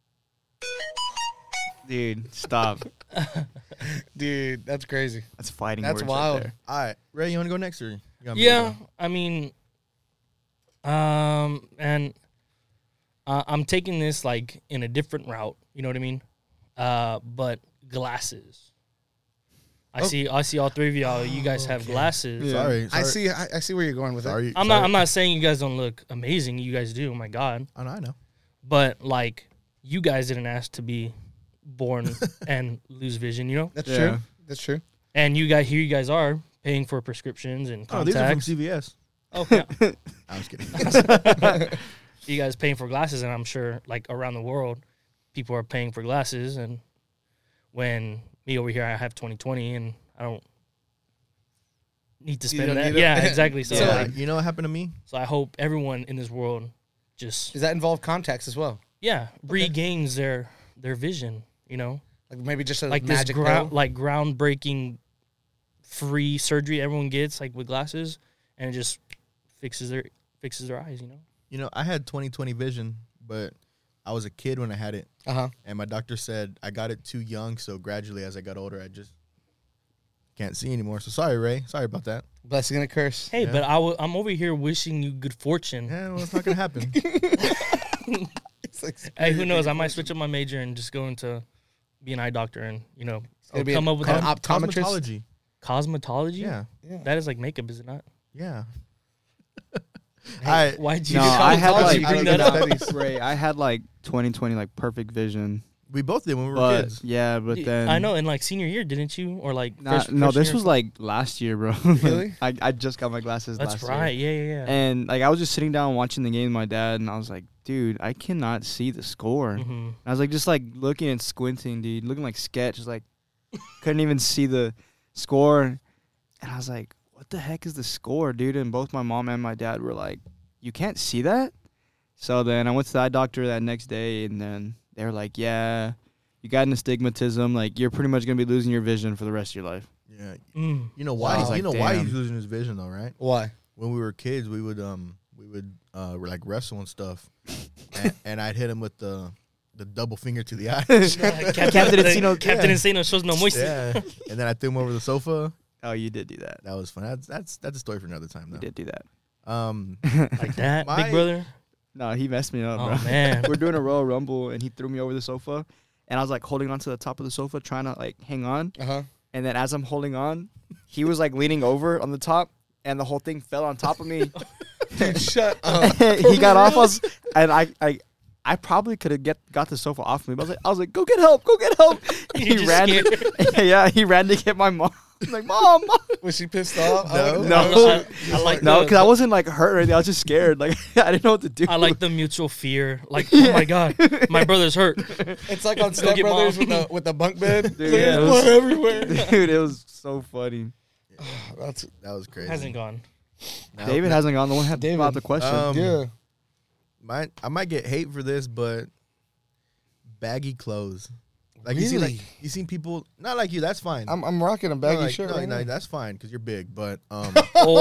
Dude, stop. Dude, that's crazy. That's fighting That's words wild. right there. All right, Ray, you want to go next or? You got me to Yeah, go? I mean, um, and uh, I'm taking this like in a different route. You know what I mean? Uh, but glasses. I Oh. see. I see all three of y'all. You guys have Okay. glasses. Yeah. Sorry, sorry. I see. I, I see where you're going with it. Sorry, I'm sorry. not. I'm not saying you guys don't look amazing. You guys do. Oh my god. I know. I know. But like, you guys didn't ask to be born and lose vision. You know. That's Yeah. true. That's true. And you guys here. You guys are paying for prescriptions and Oh, these are from contacts. C V S. Oh, yeah. I'm just kidding. You guys paying for glasses, and I'm sure like around the world, people are paying for glasses. And when me over here, I have twenty twenty, and I don't need to You spend don't that. need it? Yeah, exactly. So, yeah, like, you know what happened to me? so I hope everyone in this world just Does that involve contacts as well? yeah regains their their vision. You know, Like maybe just a like this magic ground pill? like groundbreaking free surgery everyone gets like with glasses, and it just fixes their fixes their eyes. You know. You know, I had twenty twenty vision, but I was a kid when I had it, Uh huh. and my doctor said I got it too young. So gradually, as I got older, I just can't see anymore. So sorry, Ray. Sorry about that. Blessing and a curse. Hey, Yeah. but I w- I'm over here wishing you good fortune. Yeah, well, it's not gonna happen. It's like Hey, who knows? I might switch up my major and just go into be an eye doctor and you know gonna be come a up with co- that op- optometrist? Cosmetology. cosmetology. Yeah, Yeah. that is like makeup, is it not? yeah. Hey, I why'd you? No, I had cosmetology, like you bring I that don't up. know, Ray, I had like twenty twenty like perfect vision, we both did when we were but kids. yeah, but Y- then I know in like senior year, didn't you? Or like Nah, first, no, first this year? was like last year, bro. Really? I I just got my glasses. That's last right. Year. Yeah, yeah, yeah. And like I was just sitting down watching the game with my dad, and I was like, dude, I cannot see the score. hmm I was like, just like looking and squinting, dude, looking like sketch, just like couldn't even see the score. And I was like, what the heck is the score, dude? And both my mom and my dad were like, you can't see that? So then I went to the eye doctor that next day, and then they were like, yeah, You got an astigmatism. Like you're pretty much gonna be losing your vision for the rest of your life. Yeah. Mm. You know why? Wow. You know Like, why damn. he's losing his vision though, right? Why? When we were kids, we would um we would uh like wrestle and stuff, and, and I'd hit him with the the double finger to the eye. Captain, Captain Encino- Captain yeah. Encino shows no mercy. Yeah, and then I threw him over the sofa. Oh, you did do that. That was fun. That's that's that's a story for another time You though. did do that. Um, Like that, My- big brother. No, he messed me up, Oh bro. man. We're doing a Royal Rumble, and he threw me over the sofa, and I was like holding onto the top of the sofa, trying to like hang on. Uh huh. And then as I'm holding on, he was like leaning over on the top, and the whole thing fell on top of me. Dude, shut up. he got off us, and I, I, I probably could have get got the sofa off me. But I was like, I was like, go get help, go get help. And You he just ran. yeah, he ran to get my mom. I'm like, mom, mom. Was she pissed off? No. I would- No. I was- I, I like No, the- because I wasn't like hurt or anything. I was just scared. Like I didn't know what to do. I like the mutual fear. Like, oh my god, my brother's hurt. It's like on Go Step get Brothers mom. with the with the bunk bed. Dude, There's yeah, it was- blood everywhere. dude. It was so funny. That's that was crazy. Hasn't gone. Now- David now- hasn't gone. The one had David, about the question. um, yeah. Might I might get hate for this, but baggy clothes. Like you see, Really? like you seen people. Not like you. That's fine. I'm I'm rocking a No, baggy like, shirt no, right no, now. that's fine because you're big. But um,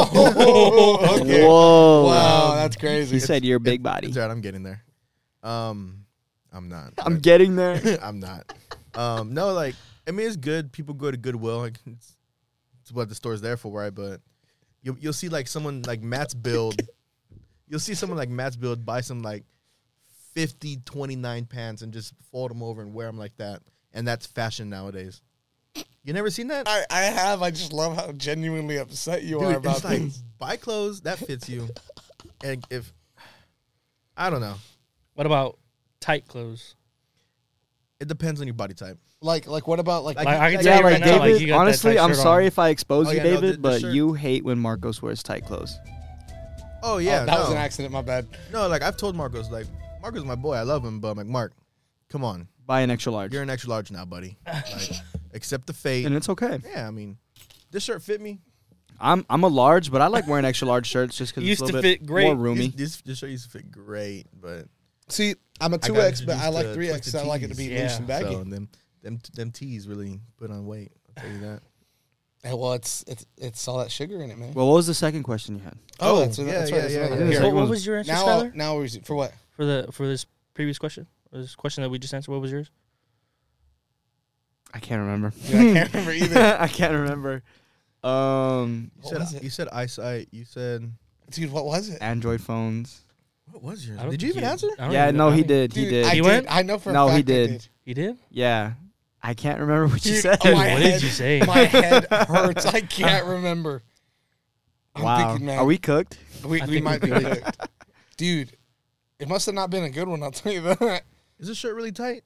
Oh, Okay. Whoa! Wow, that's crazy. He said you're big body. it's all right. I'm getting there. Um, I'm not. I'm but- getting there. I'm not. Um, no, like I mean, it's good. People go to Goodwill. Like it's, it's what the store's there for, right? But you'll you'll see like someone like Matt's build. You'll see someone like Matt's build buy some like fifty twenty-nine pants and just fold them over and wear them like that, and that's fashion nowadays. You never seen that? I, I have. I just love how genuinely upset you are Dude, about it's like this. buy clothes that fits you, and if I don't know, what about tight clothes? it depends on your body type. Like like what about like, Like, Like, I can Yeah, tell you like right now, like, David. you got that honestly, tight I'm shirt on. sorry if I expose Oh, you, yeah, no, David, the- the but shirt- you hate when Marcos wears tight clothes. Oh yeah, Oh, that no. was an accident. My bad. No, like I've told Marcos, like Marcos, my boy, I love him, but I'm like Mark, come on, Buy an extra large, you're an extra large now, buddy. Like, accept the fate. and it's okay. Yeah, I mean, this shirt fit me. I'm I'm a large, but I like wearing extra large shirts just because it's Used a to little bit fit great. more roomy. This, this, this shirt used to fit great, but See, I'm a I two got X, but I introduced like to three X. twisted I like it to be tees. loose Yeah. and baggy. so them them them tees really put on weight. I'll tell you that. Yeah, well, it's it's it's all that sugar in it, man. Well, what was the second question you had? Oh, Oh, that's, yeah, that's yeah, right. that's yeah, another yeah. one. Yeah. Here. What, what was your answer, Now, Skylar? now we're for what? For the for this previous question, or this question that we just answered. What was yours? I can't remember. Yeah, I can't remember either. I can't remember. Um, You What said was it? you said eyesight. You said Dude, what was it? Android phones. what was yours? I don't Did you think even he- answer? I don't Yeah, even- no, I he don't- did. He Dude, did. I He did. went? I know for a No, fact he I did. He did. Yeah, I can't remember what you Dude, said. oh, my What did head- you say? My head hurts. I can't remember. I'm Wow, thinking, man, are we cooked? We, I we think might be we cooked. Dude, it must have not been a good one. I'll tell you that. Is this shirt really tight?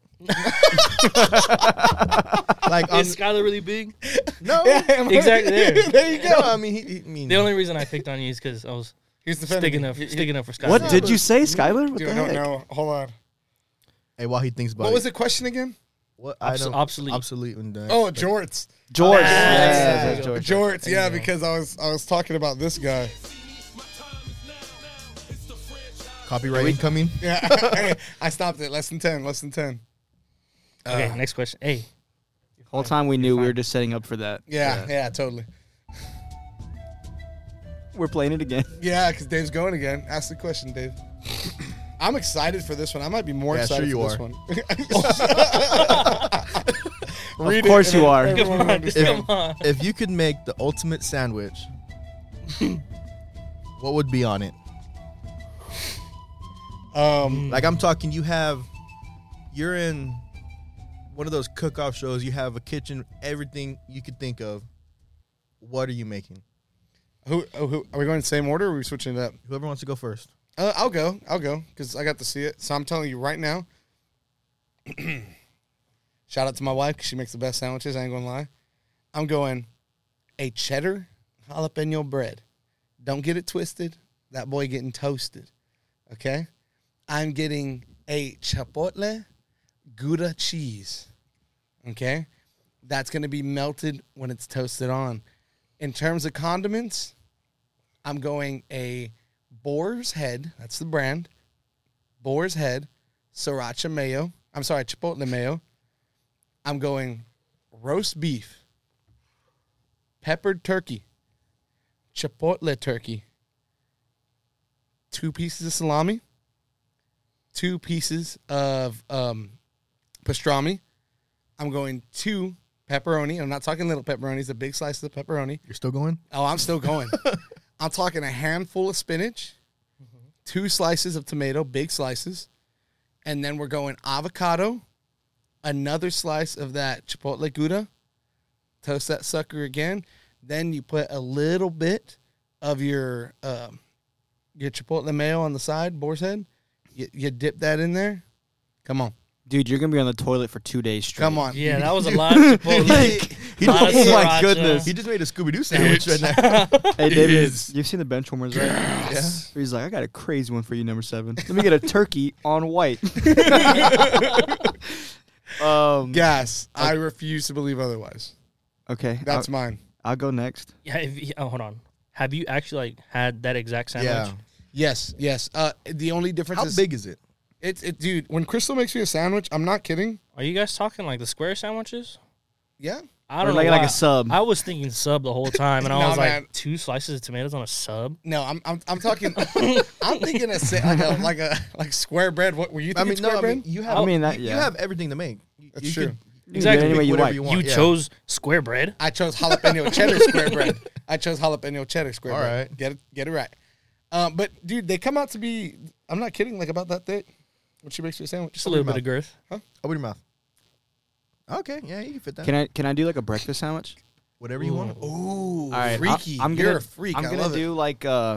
like um, Is Skylar really big? no, Exactly there. there you no. go. I mean, he, he I mean, The only reason I picked on you is because I was He's the sticking up, sticking up for Skylar. What No, did but- you say, Skylar? What Dude, the I don't heck? know. Hold on. Hey, while he thinks about What it, was the question again? what Obs- item obsolete. obsolete and uh, Oh, jorts. George. Ah, Yes, yeah. yes, George. Jorts. Yeah, There you go. because I was I was talking about this guy. copyright incoming. Yeah, I stopped it. Less than ten. Less than ten. Okay, Uh, next question. Hey, Whole time we knew we were just setting up for that. Yeah, yeah, totally. We're playing it again. Yeah, because Dave's going again. Ask the question, Dave. I'm excited for this one. I might be more Yeah, excited sure for you this one. Read Of course it you and are. everyone come on, understands. come on. If you could make the ultimate sandwich, what would be on it? Um, Like I'm talking, you have, you're in one of those cook-off shows. You have a kitchen, everything you could think of. What are you making? who, oh, who are we going in the same order? Or are we switching it up? Whoever wants to go first. Uh, I'll go. I'll go because I got to see it. So I'm telling you right now. Shout out to my wife 'cause she makes the best sandwiches. I ain't gonna lie. I'm going a cheddar jalapeno bread. Don't get it twisted. That boy getting toasted. Okay. I'm getting a chipotle Gouda cheese. Okay. That's gonna be melted when it's toasted on. In terms of condiments, I'm going a Boar's Head. That's the brand. Boar's Head, sriracha mayo. I'm sorry, chipotle mayo. I'm going roast beef, peppered turkey, chipotle turkey, two pieces of salami, two pieces of um, pastrami. I'm going two pepperoni. I'm not talking little pepperonis, the big slices of pepperoni. You're still going? Oh, I'm still going. I'm talking a handful of spinach, two slices of tomato, big slices, and then we're going avocado, another slice of that chipotle gouda, toast that sucker again. Then you put a little bit of your um, your chipotle mayo on the side, boar's head. You, you dip that in there. Come on. Dude, you're going to be on the toilet for two days straight. Come on. Yeah, that was a lot of Chipotle. Like, He lot just- of oh my sriracha. goodness. He just made a Scooby Doo sandwich right now. Hey, David, is. you've seen the Benchwarmers, right? Yeah. Where he's like, I got a crazy one for you, number seven. Let me get a turkey on white. um, Gas. I refuse to believe otherwise. okay, That's I'll, mine. I'll go next. Yeah, if, you- oh, hold on. Have you actually like had that exact sandwich? Yeah. Yes, yes. Uh, the only difference How is big is it? It's it, dude. When Crystal makes me a sandwich, I'm not kidding. Are you guys talking like the square sandwiches? Yeah. I Or don't like, know. like why. a sub. I was thinking sub the whole time, and I Nah, was man. like, two slices of tomatoes on a sub. No, I'm I'm I'm talking. I'm thinking a sa- like a like a like square bread. What were you I thinking? mean, no, square I bread? mean, you have. I mean, that- you, yeah. you have everything to make. You, That's you true. Could, Exactly. any way you whatever like. you want. You yeah. chose square bread. I chose jalapeno cheddar square bread. I chose jalapeno cheddar square All bread. right. Get it get it right. Um, but dude, they come out to be. I'm not kidding. Like about that thick. When she makes you a sandwich, Just a little your bit of girth. Open your mouth. Okay, yeah, you can fit that. Can I can I do like a breakfast sandwich? Whatever you want. Ooh, All right, freaky. I, am You're gonna a freak. I'm I gonna love do like uh,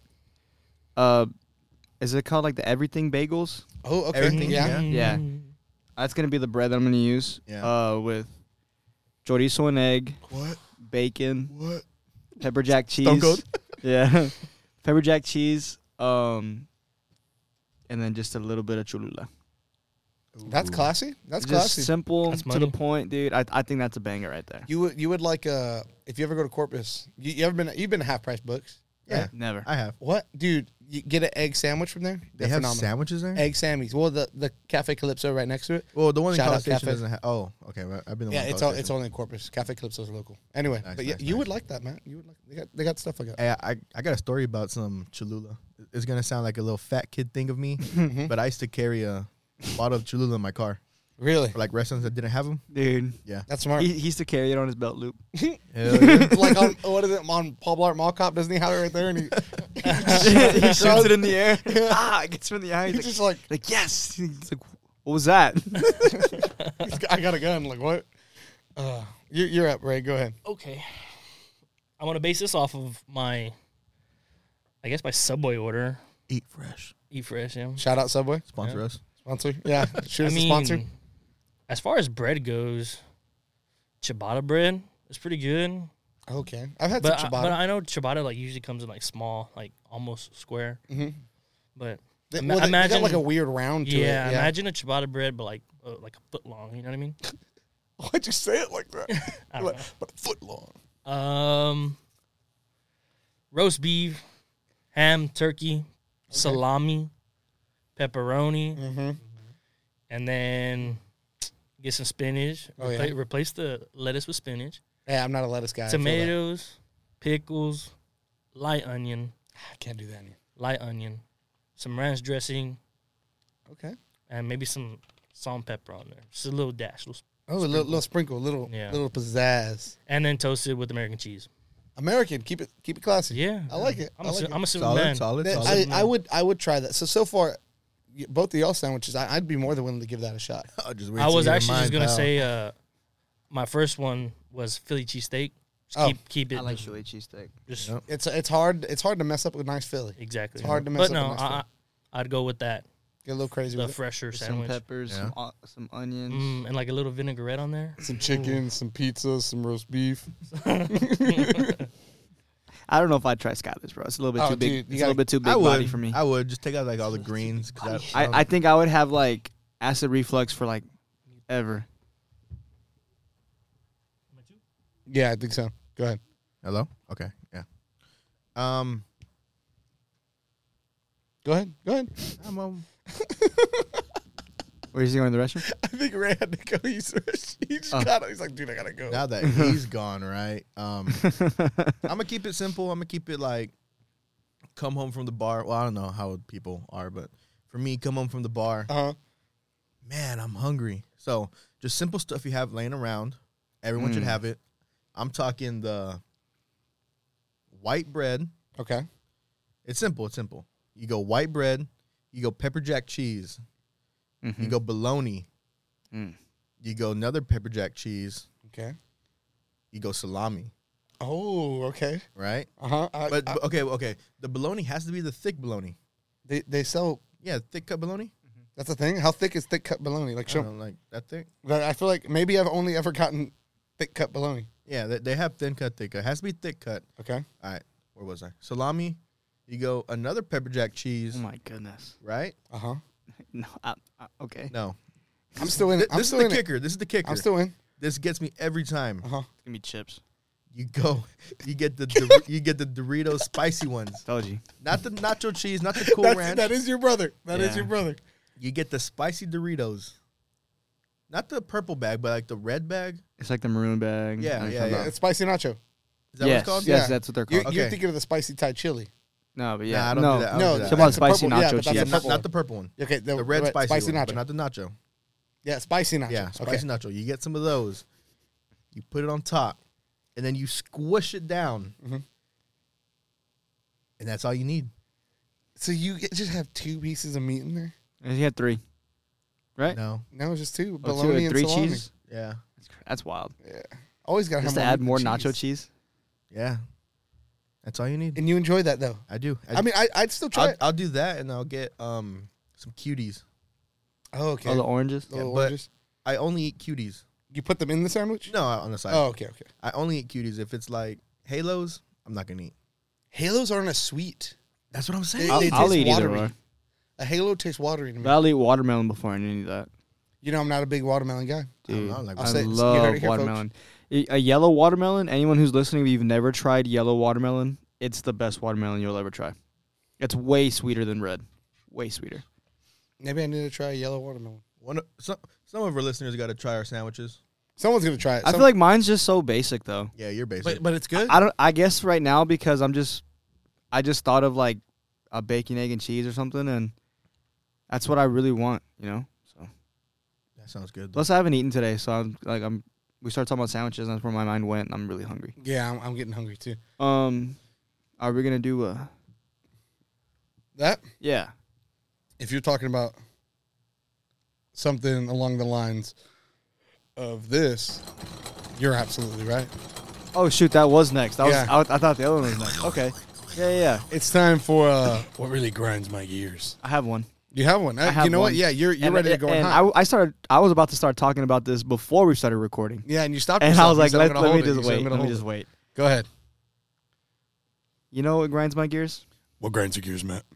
uh, is it called like the everything bagels? it. Oh, okay. everything, yeah. Yeah. That's gonna be the bread that I'm gonna use. Yeah. Uh, with chorizo and egg, What? bacon, What? pepper jack cheese. Stone Cold? Yeah, pepper jack cheese. Um, and then just a little bit of cholula. That's classy. That's Just classy. simple That's to money. the point, dude. I I think that's a banger right there. You would you would like uh if you ever go to Corpus, you, you ever been you've been to Half Price Books? Yeah, right? Never. I have. What, dude? You get an egg sandwich from there. They They're have phenomenal. sandwiches there. Egg Sammies. Well, the the Cafe Calypso right next to it. Well, the one in Shout College out Station Cafe. doesn't have. Oh, okay. Well, I've been. The Yeah, one in it's College all, it's Station. only in Corpus. Cafe Calypso's local. Anyway, Nice, but yeah, nice, you nice. would like that, man. You would like. They got they got stuff like that. Hey, I I got a story about some Cholula. It's gonna sound like a little fat kid thing of me, Mhm. but I used to carry a bottle of Cholula in my car Really? for like restaurants that didn't have them. Dude, Yeah, That's smart. he, he used to carry it on his belt loop. Hell yeah. like on what is it on Paul Blart Mall Cop? Doesn't he have it right there? And he, he shoots it in the air. Ah, it gets from the eye. he's He's like, just like, like, yes. He's like, what was that? he's got- I got a gun. Like what? Uh, you, you're up, Ray. Go ahead. Okay. I'm gonna base this off of my, I guess my Subway order. Eat fresh. Eat fresh, yeah. Shout out Subway Sponsor Yeah. us. sponsor. Yeah, shoot I us a mean, sponsor. as far as bread goes, ciabatta bread is pretty good. Okay, I've had But some I, but ciabatta. I know ciabatta like usually comes in like small, like almost square. Mhm. But They, ima- well, they, they got imagine- like a weird round to yeah, it. Yeah, imagine a ciabatta bread, but like uh, like a foot long. You know what I mean? Why'd you say it like that? I don't Like, but a foot long. know. Um, roast beef, ham, turkey, salami, pepperoni, Mm-hmm. and then get some spinach. Oh, yeah. Repla- Replace the lettuce with spinach. Yeah, I'm not a lettuce guy. I feel that. Tomatoes, pickles, light onion, I can't do that. Anymore. light onion, some ranch dressing, Okay. and maybe some salt and pepper on there. Just a little dash. Little, Oh, a little, little sprinkle, little, Yeah. little pizzazz. and then toasted with American cheese. American, keep it, keep it classy. Yeah. I like it. I'm I a, like su- it. I'm a super Solid, man. solid, That- solid. I, I would, I would try that. So so far, y- both of y'all sandwiches, I, I'd be more than willing to give that a shot. I'll just wait I till was you get actually mine, just gonna pal. say uh, my first one was Philly cheesesteak. Just Oh. keep keep it. I like chili cheesesteak. just Yep. It's it's hard, it's hard to mess up with nice Philly. exactly. It's hard to mess but up no, a nice I, I, I'd go with that. Get a little crazy The with it. fresher With some sandwich. peppers, Yeah. some, o- some onions. Mm, and like a little vinaigrette on there. Some chicken, some pizza, some roast beef. I don't know if I'd try Skyler's, bro. It's a little bit Oh, too big. dude, you it's a gotta- little bit too big I would. body for me. I would just take out like all the greens. 'cause I, I, I think I would have like acid reflux for like ever. Yeah, I think so. Go ahead. Hello. Okay. Yeah. Um. Go ahead. Go ahead. I'm, um Where's he going to the restroom? I think Ray had to go. He's, he just Oh. got. He's like, dude, I gotta go. Now that he's gone, right? Um, I'm gonna keep it simple. I'm gonna keep it like, come home from the bar. Well, I don't know how people are, but for me, come home from the bar. Uh huh. Man, I'm hungry. So just simple stuff you have laying around. Everyone should Mm. have it. I'm talking the white bread. Okay. It's simple. It's simple. You go white bread. You go pepper jack cheese. Mhm. You go bologna. Mm. You go another pepper jack cheese. Okay. You go salami. Oh, okay. Right? Uh huh. But, but okay, okay. The bologna has to be the thick bologna. they they sell. Yeah, thick cut bologna. That's the thing. How thick is thick cut bologna? Like, I show. don't know, like that thick. That I feel like maybe I've only ever gotten thick cut bologna. Yeah, they, they have thin cut, thick cut. It has to be thick cut. Okay. All right, where was I? Salami. You go another pepper jack cheese. Oh my goodness. Right? Uh huh. No. I, I, okay. No. I'm still in. Th- it. I'm this is still the in it. kicker. This is the kicker. I'm still in. This gets me every time. Uh huh. It's gonna be chips. You go, you get the Dor- you get the Doritos spicy ones, Told you. not the nacho cheese, not the Cool That's, Ranch. that is your brother. That is Yeah. your brother. You get the spicy Doritos, not the purple bag, but like the red bag. It's like the maroon bag. Yeah, Like yeah, from yeah. the- It's spicy nacho. Is that yes, what it's called? yes, Yeah. that's what they're You're, called. you're Okay. thinking of the spicy Thai chili. No, but Nah, yeah, I don't no. do that. I don't No, do that. Talk about that's the spicy purple- yeah, nacho but that's cheese. Yeah, the not, purple not one. the purple one. Okay, the, The red right, spicy, spicy one, nacho. but not the nacho. Yeah, spicy nacho. Yeah, Okay. spicy nacho. You get some of those. You put it on top, and then you squish it down, Mhm. and that's all you need. So you get, just have two pieces of meat in there? And he had three. Right? No, No, it's just two. Oh, two Bologna and and three salami. cheese. yeah, That's, cr- that's wild. Yeah. Always got to have Just to more add meat more than nacho cheese. cheese. yeah. That's all you need. And you enjoy that though. I do. I, mean, I, I'd still try I'll, it. I'll do that, and I'll get um some cuties. Oh, okay. Oh, the oranges. Little Yeah, but- oranges. I only eat cuties. You put them in the sandwich? No, on the side. Oh, okay, okay. I only eat cuties. If it's like Halos, I'm not gonna eat. Halos aren't a sweet. That's what I'm saying. They- I'll, they I'll taste eat either watery. or. A halo tastes watery to me. But I'll eat watermelon before I any of that. You know, I'm not a big watermelon guy. I don't Dude, know, like I I'll say- you heard love it here, folks. watermelon. A a yellow watermelon, anyone who's listening, if you've never tried yellow watermelon, it's the best watermelon you'll ever try. It's way sweeter than red. Way sweeter. Maybe I need to try a yellow watermelon. One, of- some some of our listeners got to try our sandwiches. Someone's gonna try it. I Some- feel like mine's just so basic though. Yeah, you're basic. but but it's good. I don't I guess right now because I'm just I just thought of like a bacon, egg, and cheese or something, and that's what I really want, you know? So that sounds good. plus I haven't eaten today, so I'm like I'm we started talking about sandwiches and that's where my mind went, and I'm really hungry. Yeah, I'm, I'm getting hungry too. Um are we gonna do a That yeah. if you're talking about something along the lines of this, you're absolutely right. Oh shoot, that was next. That Yeah. was I, I thought the other one was next. Okay. Yeah, yeah, yeah. It's time for uh, what really grinds my gears. I have one. You have one. Uh, I have you know what? one. Yeah, you're you're And- ready to go on and hot. I, I started I was about to start talking about this before we started recording. yeah, and you stopped. And yourself. I was You like, said, I'm let, gonna let me hold it. You just said, I'm wait. gonna Let me hold just it. wait. Go ahead. You know what grinds my gears? What grinds your gears, Matt?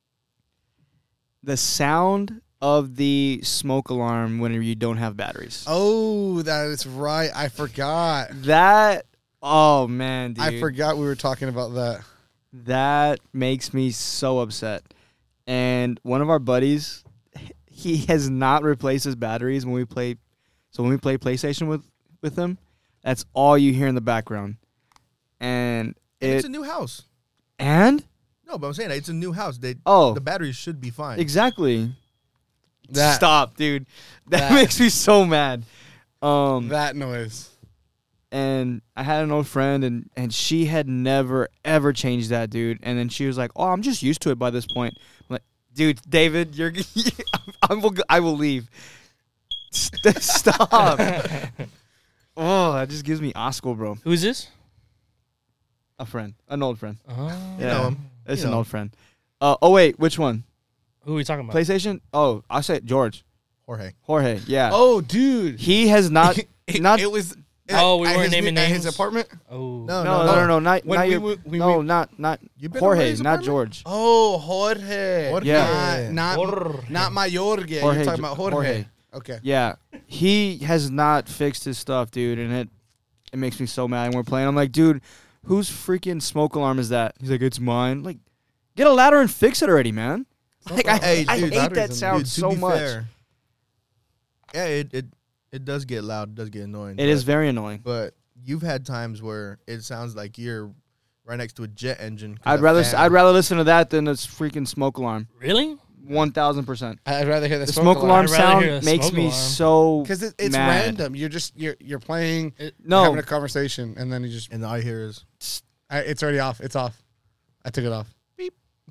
The sound of the smoke alarm whenever you don't have batteries. Oh, that is right. I forgot. That oh man, dude. I forgot we were talking about that. That makes me so upset. And one of our buddies, he has not replaced his batteries when we play. So when we play PlayStation with with him, that's all you hear in the background. And And it it's a new house. and No, but I'm saying it's a new house. They oh the batteries should be fine. exactly. That Stop, dude. That, That- makes me so mad. Um, that noise. and I had an old friend, and and she had never ever changed that, dude. And then she was like, "Oh, I'm just used to it by this point." I'm like, dude, David, you're I will I will leave. St- Stop. Oh, that just gives me Oscar, bro. Who is this? A friend, an old friend. Oh. Yeah, know him. it's You an know old friend. Uh, oh wait, which one? Who are we talking about? PlayStation? Oh, I said George, Jorge. Jorge. Yeah. Oh, dude. He has not it, not it was. Oh, we at weren't his, naming at names? his apartment. Oh. No, no, no, no, no, not, When not we your, went- we no, went- not not You been Jorge, over his not apartment? George. Oh, Jorge. Jorge. Yeah. Not not, Jorge. not Mayorga. Jorge, You're talking about Jorge. Jorge. Okay. Yeah, he has not fixed his stuff, dude, and it it makes me so mad. And we're playing. I'm like, dude, whose freaking smoke alarm is that? He's like, it's mine. Like, get a ladder and fix it already, man. Like, I, Hey, I dude, hate batteries that in sound Dude, to so be much. fair, Yeah, it, it it does get loud. It does get annoying. It but, is very annoying. But you've had times where it sounds like you're right next to a jet engine. 'cause I'd a rather fan- I'd rather listen to that than this freaking smoke alarm. Really? One thousand percent. I'd rather hear the, The smoke alarm I'd rather hear sound a makes smoke me alarm. so because it, it's mad. random. You're just you're you're playing, It- No, having a conversation, and then you just And all I hear is, I, it's already off. It's off. I took it off. Beep.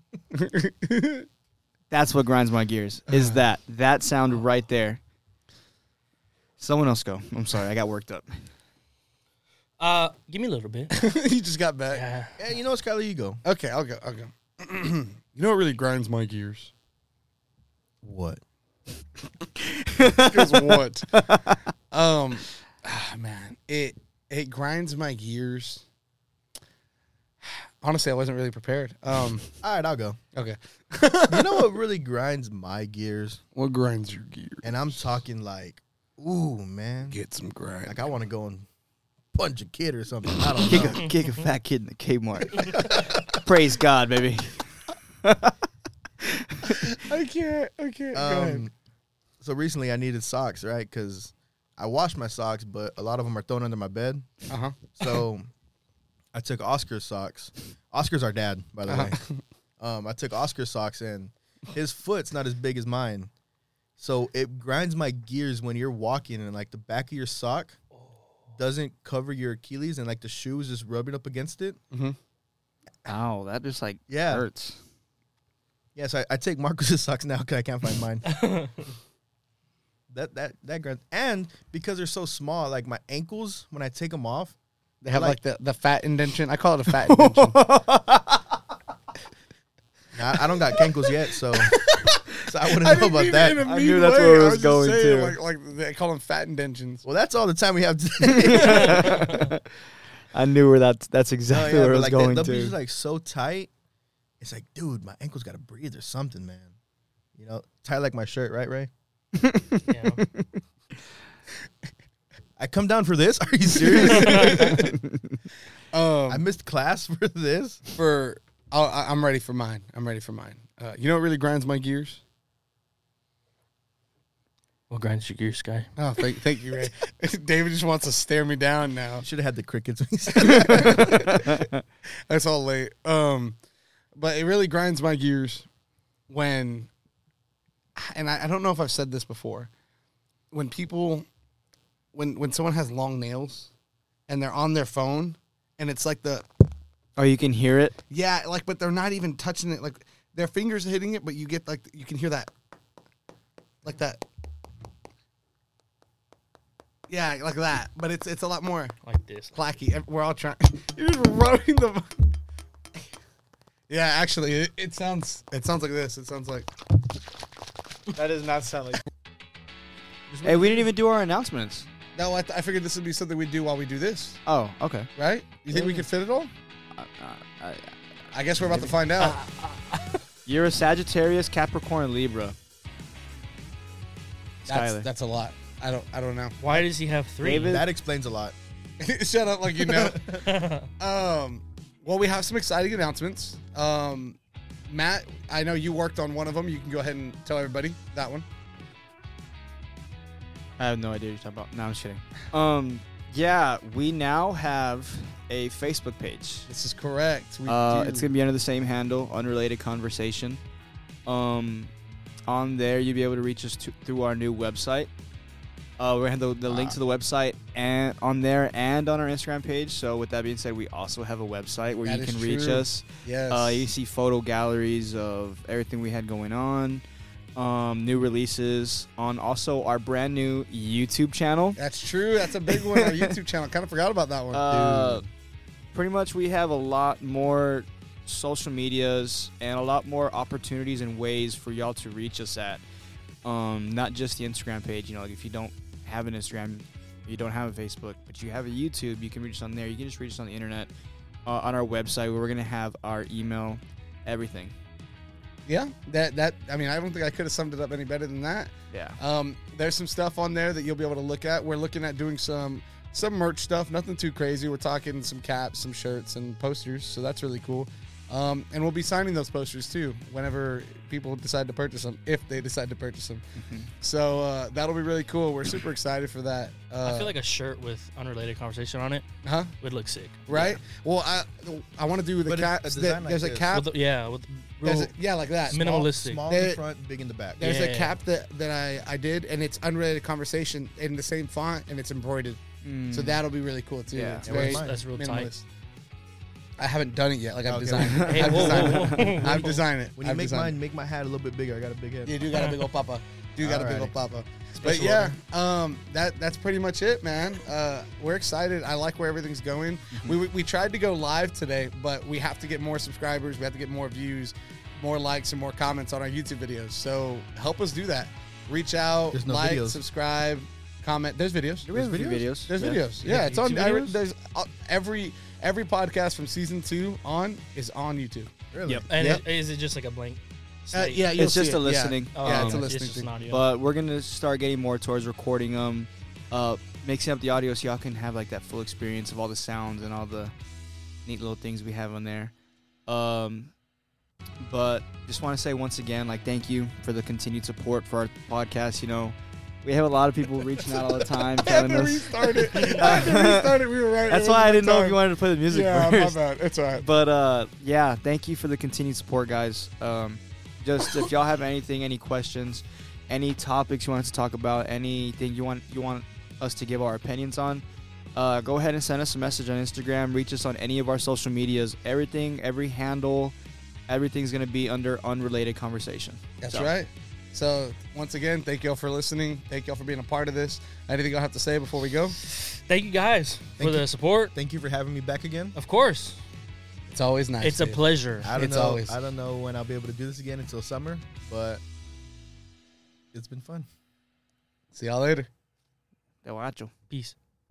that's what grinds my gears. Is that that sound right there? Someone else go. I'm sorry, I got worked up. Uh, give me a little bit. You just got back. Yeah. yeah, you know what, Skyler, you go. Okay, I'll go. I'll go. You know what really grinds my gears? What? Because what? um, ah, man, it it grinds my gears. Honestly, I wasn't really prepared. Um, All right, I'll go. okay. You know what really grinds my gears? What grinds your gears? And I'm talking like, ooh, man. Get some grind. Like I want to go and punch a kid or something. I don't Kick know. a, kick a fat kid in the Kmart. Praise God, baby. I can't. I can't. go ahead. Um, so recently I needed socks, right? Because I washed my socks, but a lot of them are thrown under my bed. Uh huh. So I took Oscar's socks. Oscar's our dad, by the Uh-huh. way. Um, I took Oscar's socks, and his foot's not as big as mine. So it grinds my gears when you're walking and like the back of your sock doesn't cover your Achilles and like the shoe is just rubbing up against it. Mm-hmm. Ow, that just like Yeah. hurts. Yes, I, I take Marcus's socks now because I can't find mine. that that that grinds. And because they're so small, like my ankles, when I take them off, They have Like- like, the, the fat indentation. I call it a fat indentation. I, I don't got cankles yet, so, so I wouldn't know about that. I knew that's where it was going to. Like, like they call them fat indentions. Well, that's all the time we have today. I knew where that's that's No, exactly yeah, where it but was like going they, they'll to. be just like so tight. It's like, dude, my ankles got to breathe or something, man. You know, tight like my shirt, right, Ray? Yeah. I come down for this? Are you serious? Um, I missed class for this? for I'll, I- I'm ready for mine. I'm ready for mine. Uh, you know what really grinds my gears? What grinds your gears, Sky? Oh, thank, thank you, Ray. David just wants to stare me down now. Should have had the crickets. when you said that. That's all late. Um, but it really grinds my gears when, and I, I don't know if I've said this before, when people, when when someone has long nails, and they're on their phone, and it's like the Oh, you can hear it. yeah, like but they're not even touching it, like their fingers are hitting it, but you get like you can hear that, like that. Yeah, like that, but it's it's a lot more Like this. clacky. We're all trying. You're just rubbing the. Yeah, actually, it, it sounds it sounds like this. It sounds like. That does not sound like. Hey, we didn't even do our announcements. No, I, th- I figured this would be something we do while we do this, Oh, okay. right? You think we could fit it all? Uh, uh, I- I guess we're about to find out. You're a Sagittarius, Capricorn, Libra. That's Skyler. that's a lot. I don't I don't know. Why does he have three? David? That explains a lot. Shut up, like you know. um, well, we have some exciting announcements. Um, Matt, I know you worked on one of them. You can go ahead and tell everybody that one. I have no idea what you're talking about. No, I'm just kidding. Um, yeah, we now have a Facebook page. This is correct. We Uh, do. it's gonna be under the same handle, Unrelated Conversation. Um, on there, you'll be able to reach us to, through our new website. Uh, we're gonna have the, the link to the website and on there and on our Instagram page. So, with that being said, we also have a website where That you is can reach true. us. Yes. Uh, you can see photo galleries of everything we had going on, um, new releases on also our brand new YouTube channel. That's true. That's a big one. Our YouTube channel. Kind of forgot about that one. Uh, pretty much, we have a lot more social medias and a lot more opportunities and ways for y'all to reach us at. Um, not just the Instagram page. You know, like if you don't have an Instagram, you don't have a Facebook, but you have a YouTube, you can reach us on there. You can just reach us on the internet, uh, on our website, where we're gonna have our email, everything. Yeah, that that I mean, I don't think I could have summed it up any better than that. Yeah. Um, there's some stuff on there that you'll be able to look at. We're looking at doing some some merch stuff, nothing too crazy. We're talking some caps, some shirts, and posters, so that's really cool. Um, and we'll be signing those posters too whenever people decide to purchase them, if they decide to purchase them. Mm-hmm. So uh, that'll be really cool. We're super excited for that. Uh, I feel like a shirt with unrelated conversation on it huh? would look sick. Right? Well, I I want to do the But cap. a the- design like there's a this. cap. With the, yeah, with There's real, a, yeah, like that. Min- Minimalistic. Small, small There- in the front, big in the back. There's a Yeah. cap that, that I, I did, and it's unrelated conversation in the same font, and it's embroidered. So that'll be really cool too. Yeah. It's Yeah, very where's mine? that's real tight. minimalist. I haven't done it yet. Like I've Okay. designed it. Hey, I've whoa, designed whoa, it. whoa. I've designed it. When you I've make designed mine, make my hat a little bit bigger. I got a big head. it. You do got a big old papa. Do got a big Alrighty. old papa. Special But yeah, um, that that's pretty much it, man. Uh, we're excited. I like where everything's going. We, we we tried to go live today, but we have to get more subscribers. We have to get more views, more likes, and more comments on our YouTube videos. So help us do that. Reach out, There's no like, videos. subscribe, comment. There's videos. There is There's videos. videos? There's Yeah. videos. You Yeah, have it's on. YouTube I, videos? there's uh, every every podcast from season two on is on YouTube. Really? Yep. And Yep. it, is it just like a blank? Uh, slate? yeah, you'll It's just see a it. Yeah. listening. Oh, Yeah, it's a um, listening just thing. an audio. But we're gonna start getting more towards recording them, uh, mixing up the audio so y'all can have like that full experience of all the sounds and all the neat little things we have on there. Um, but just want to say once again, like, thank you for the continued support for our podcast. You know, we have a lot of people reaching out all the time, I had telling to us. restart it. I had to restart it. We were right. That's it was why I the didn't know if time. you wanted to play the music Yeah, first. my bad. It's all right. But uh, yeah, thank you for the continued support, guys. Um, just if y'all have anything, any questions, any topics you want us to talk about, anything you want you want us to give our opinions on, uh, go ahead and send us a message on Instagram. Reach us on any of our social medias. Everything, every handle, everything's gonna be under Unrelated Conversation. That's So, right. So once again, thank y'all for listening. Thank y'all for being a part of this. Anything y'all have to say before we go? Thank you guys Thank for you. the support. Thank you for having me back again. Of course, It's always nice. it's a dude. pleasure. I don't It's know. always- I don't know when I'll be able to do this again until summer, but it's been fun. See y'all later. Te guacho. Peace.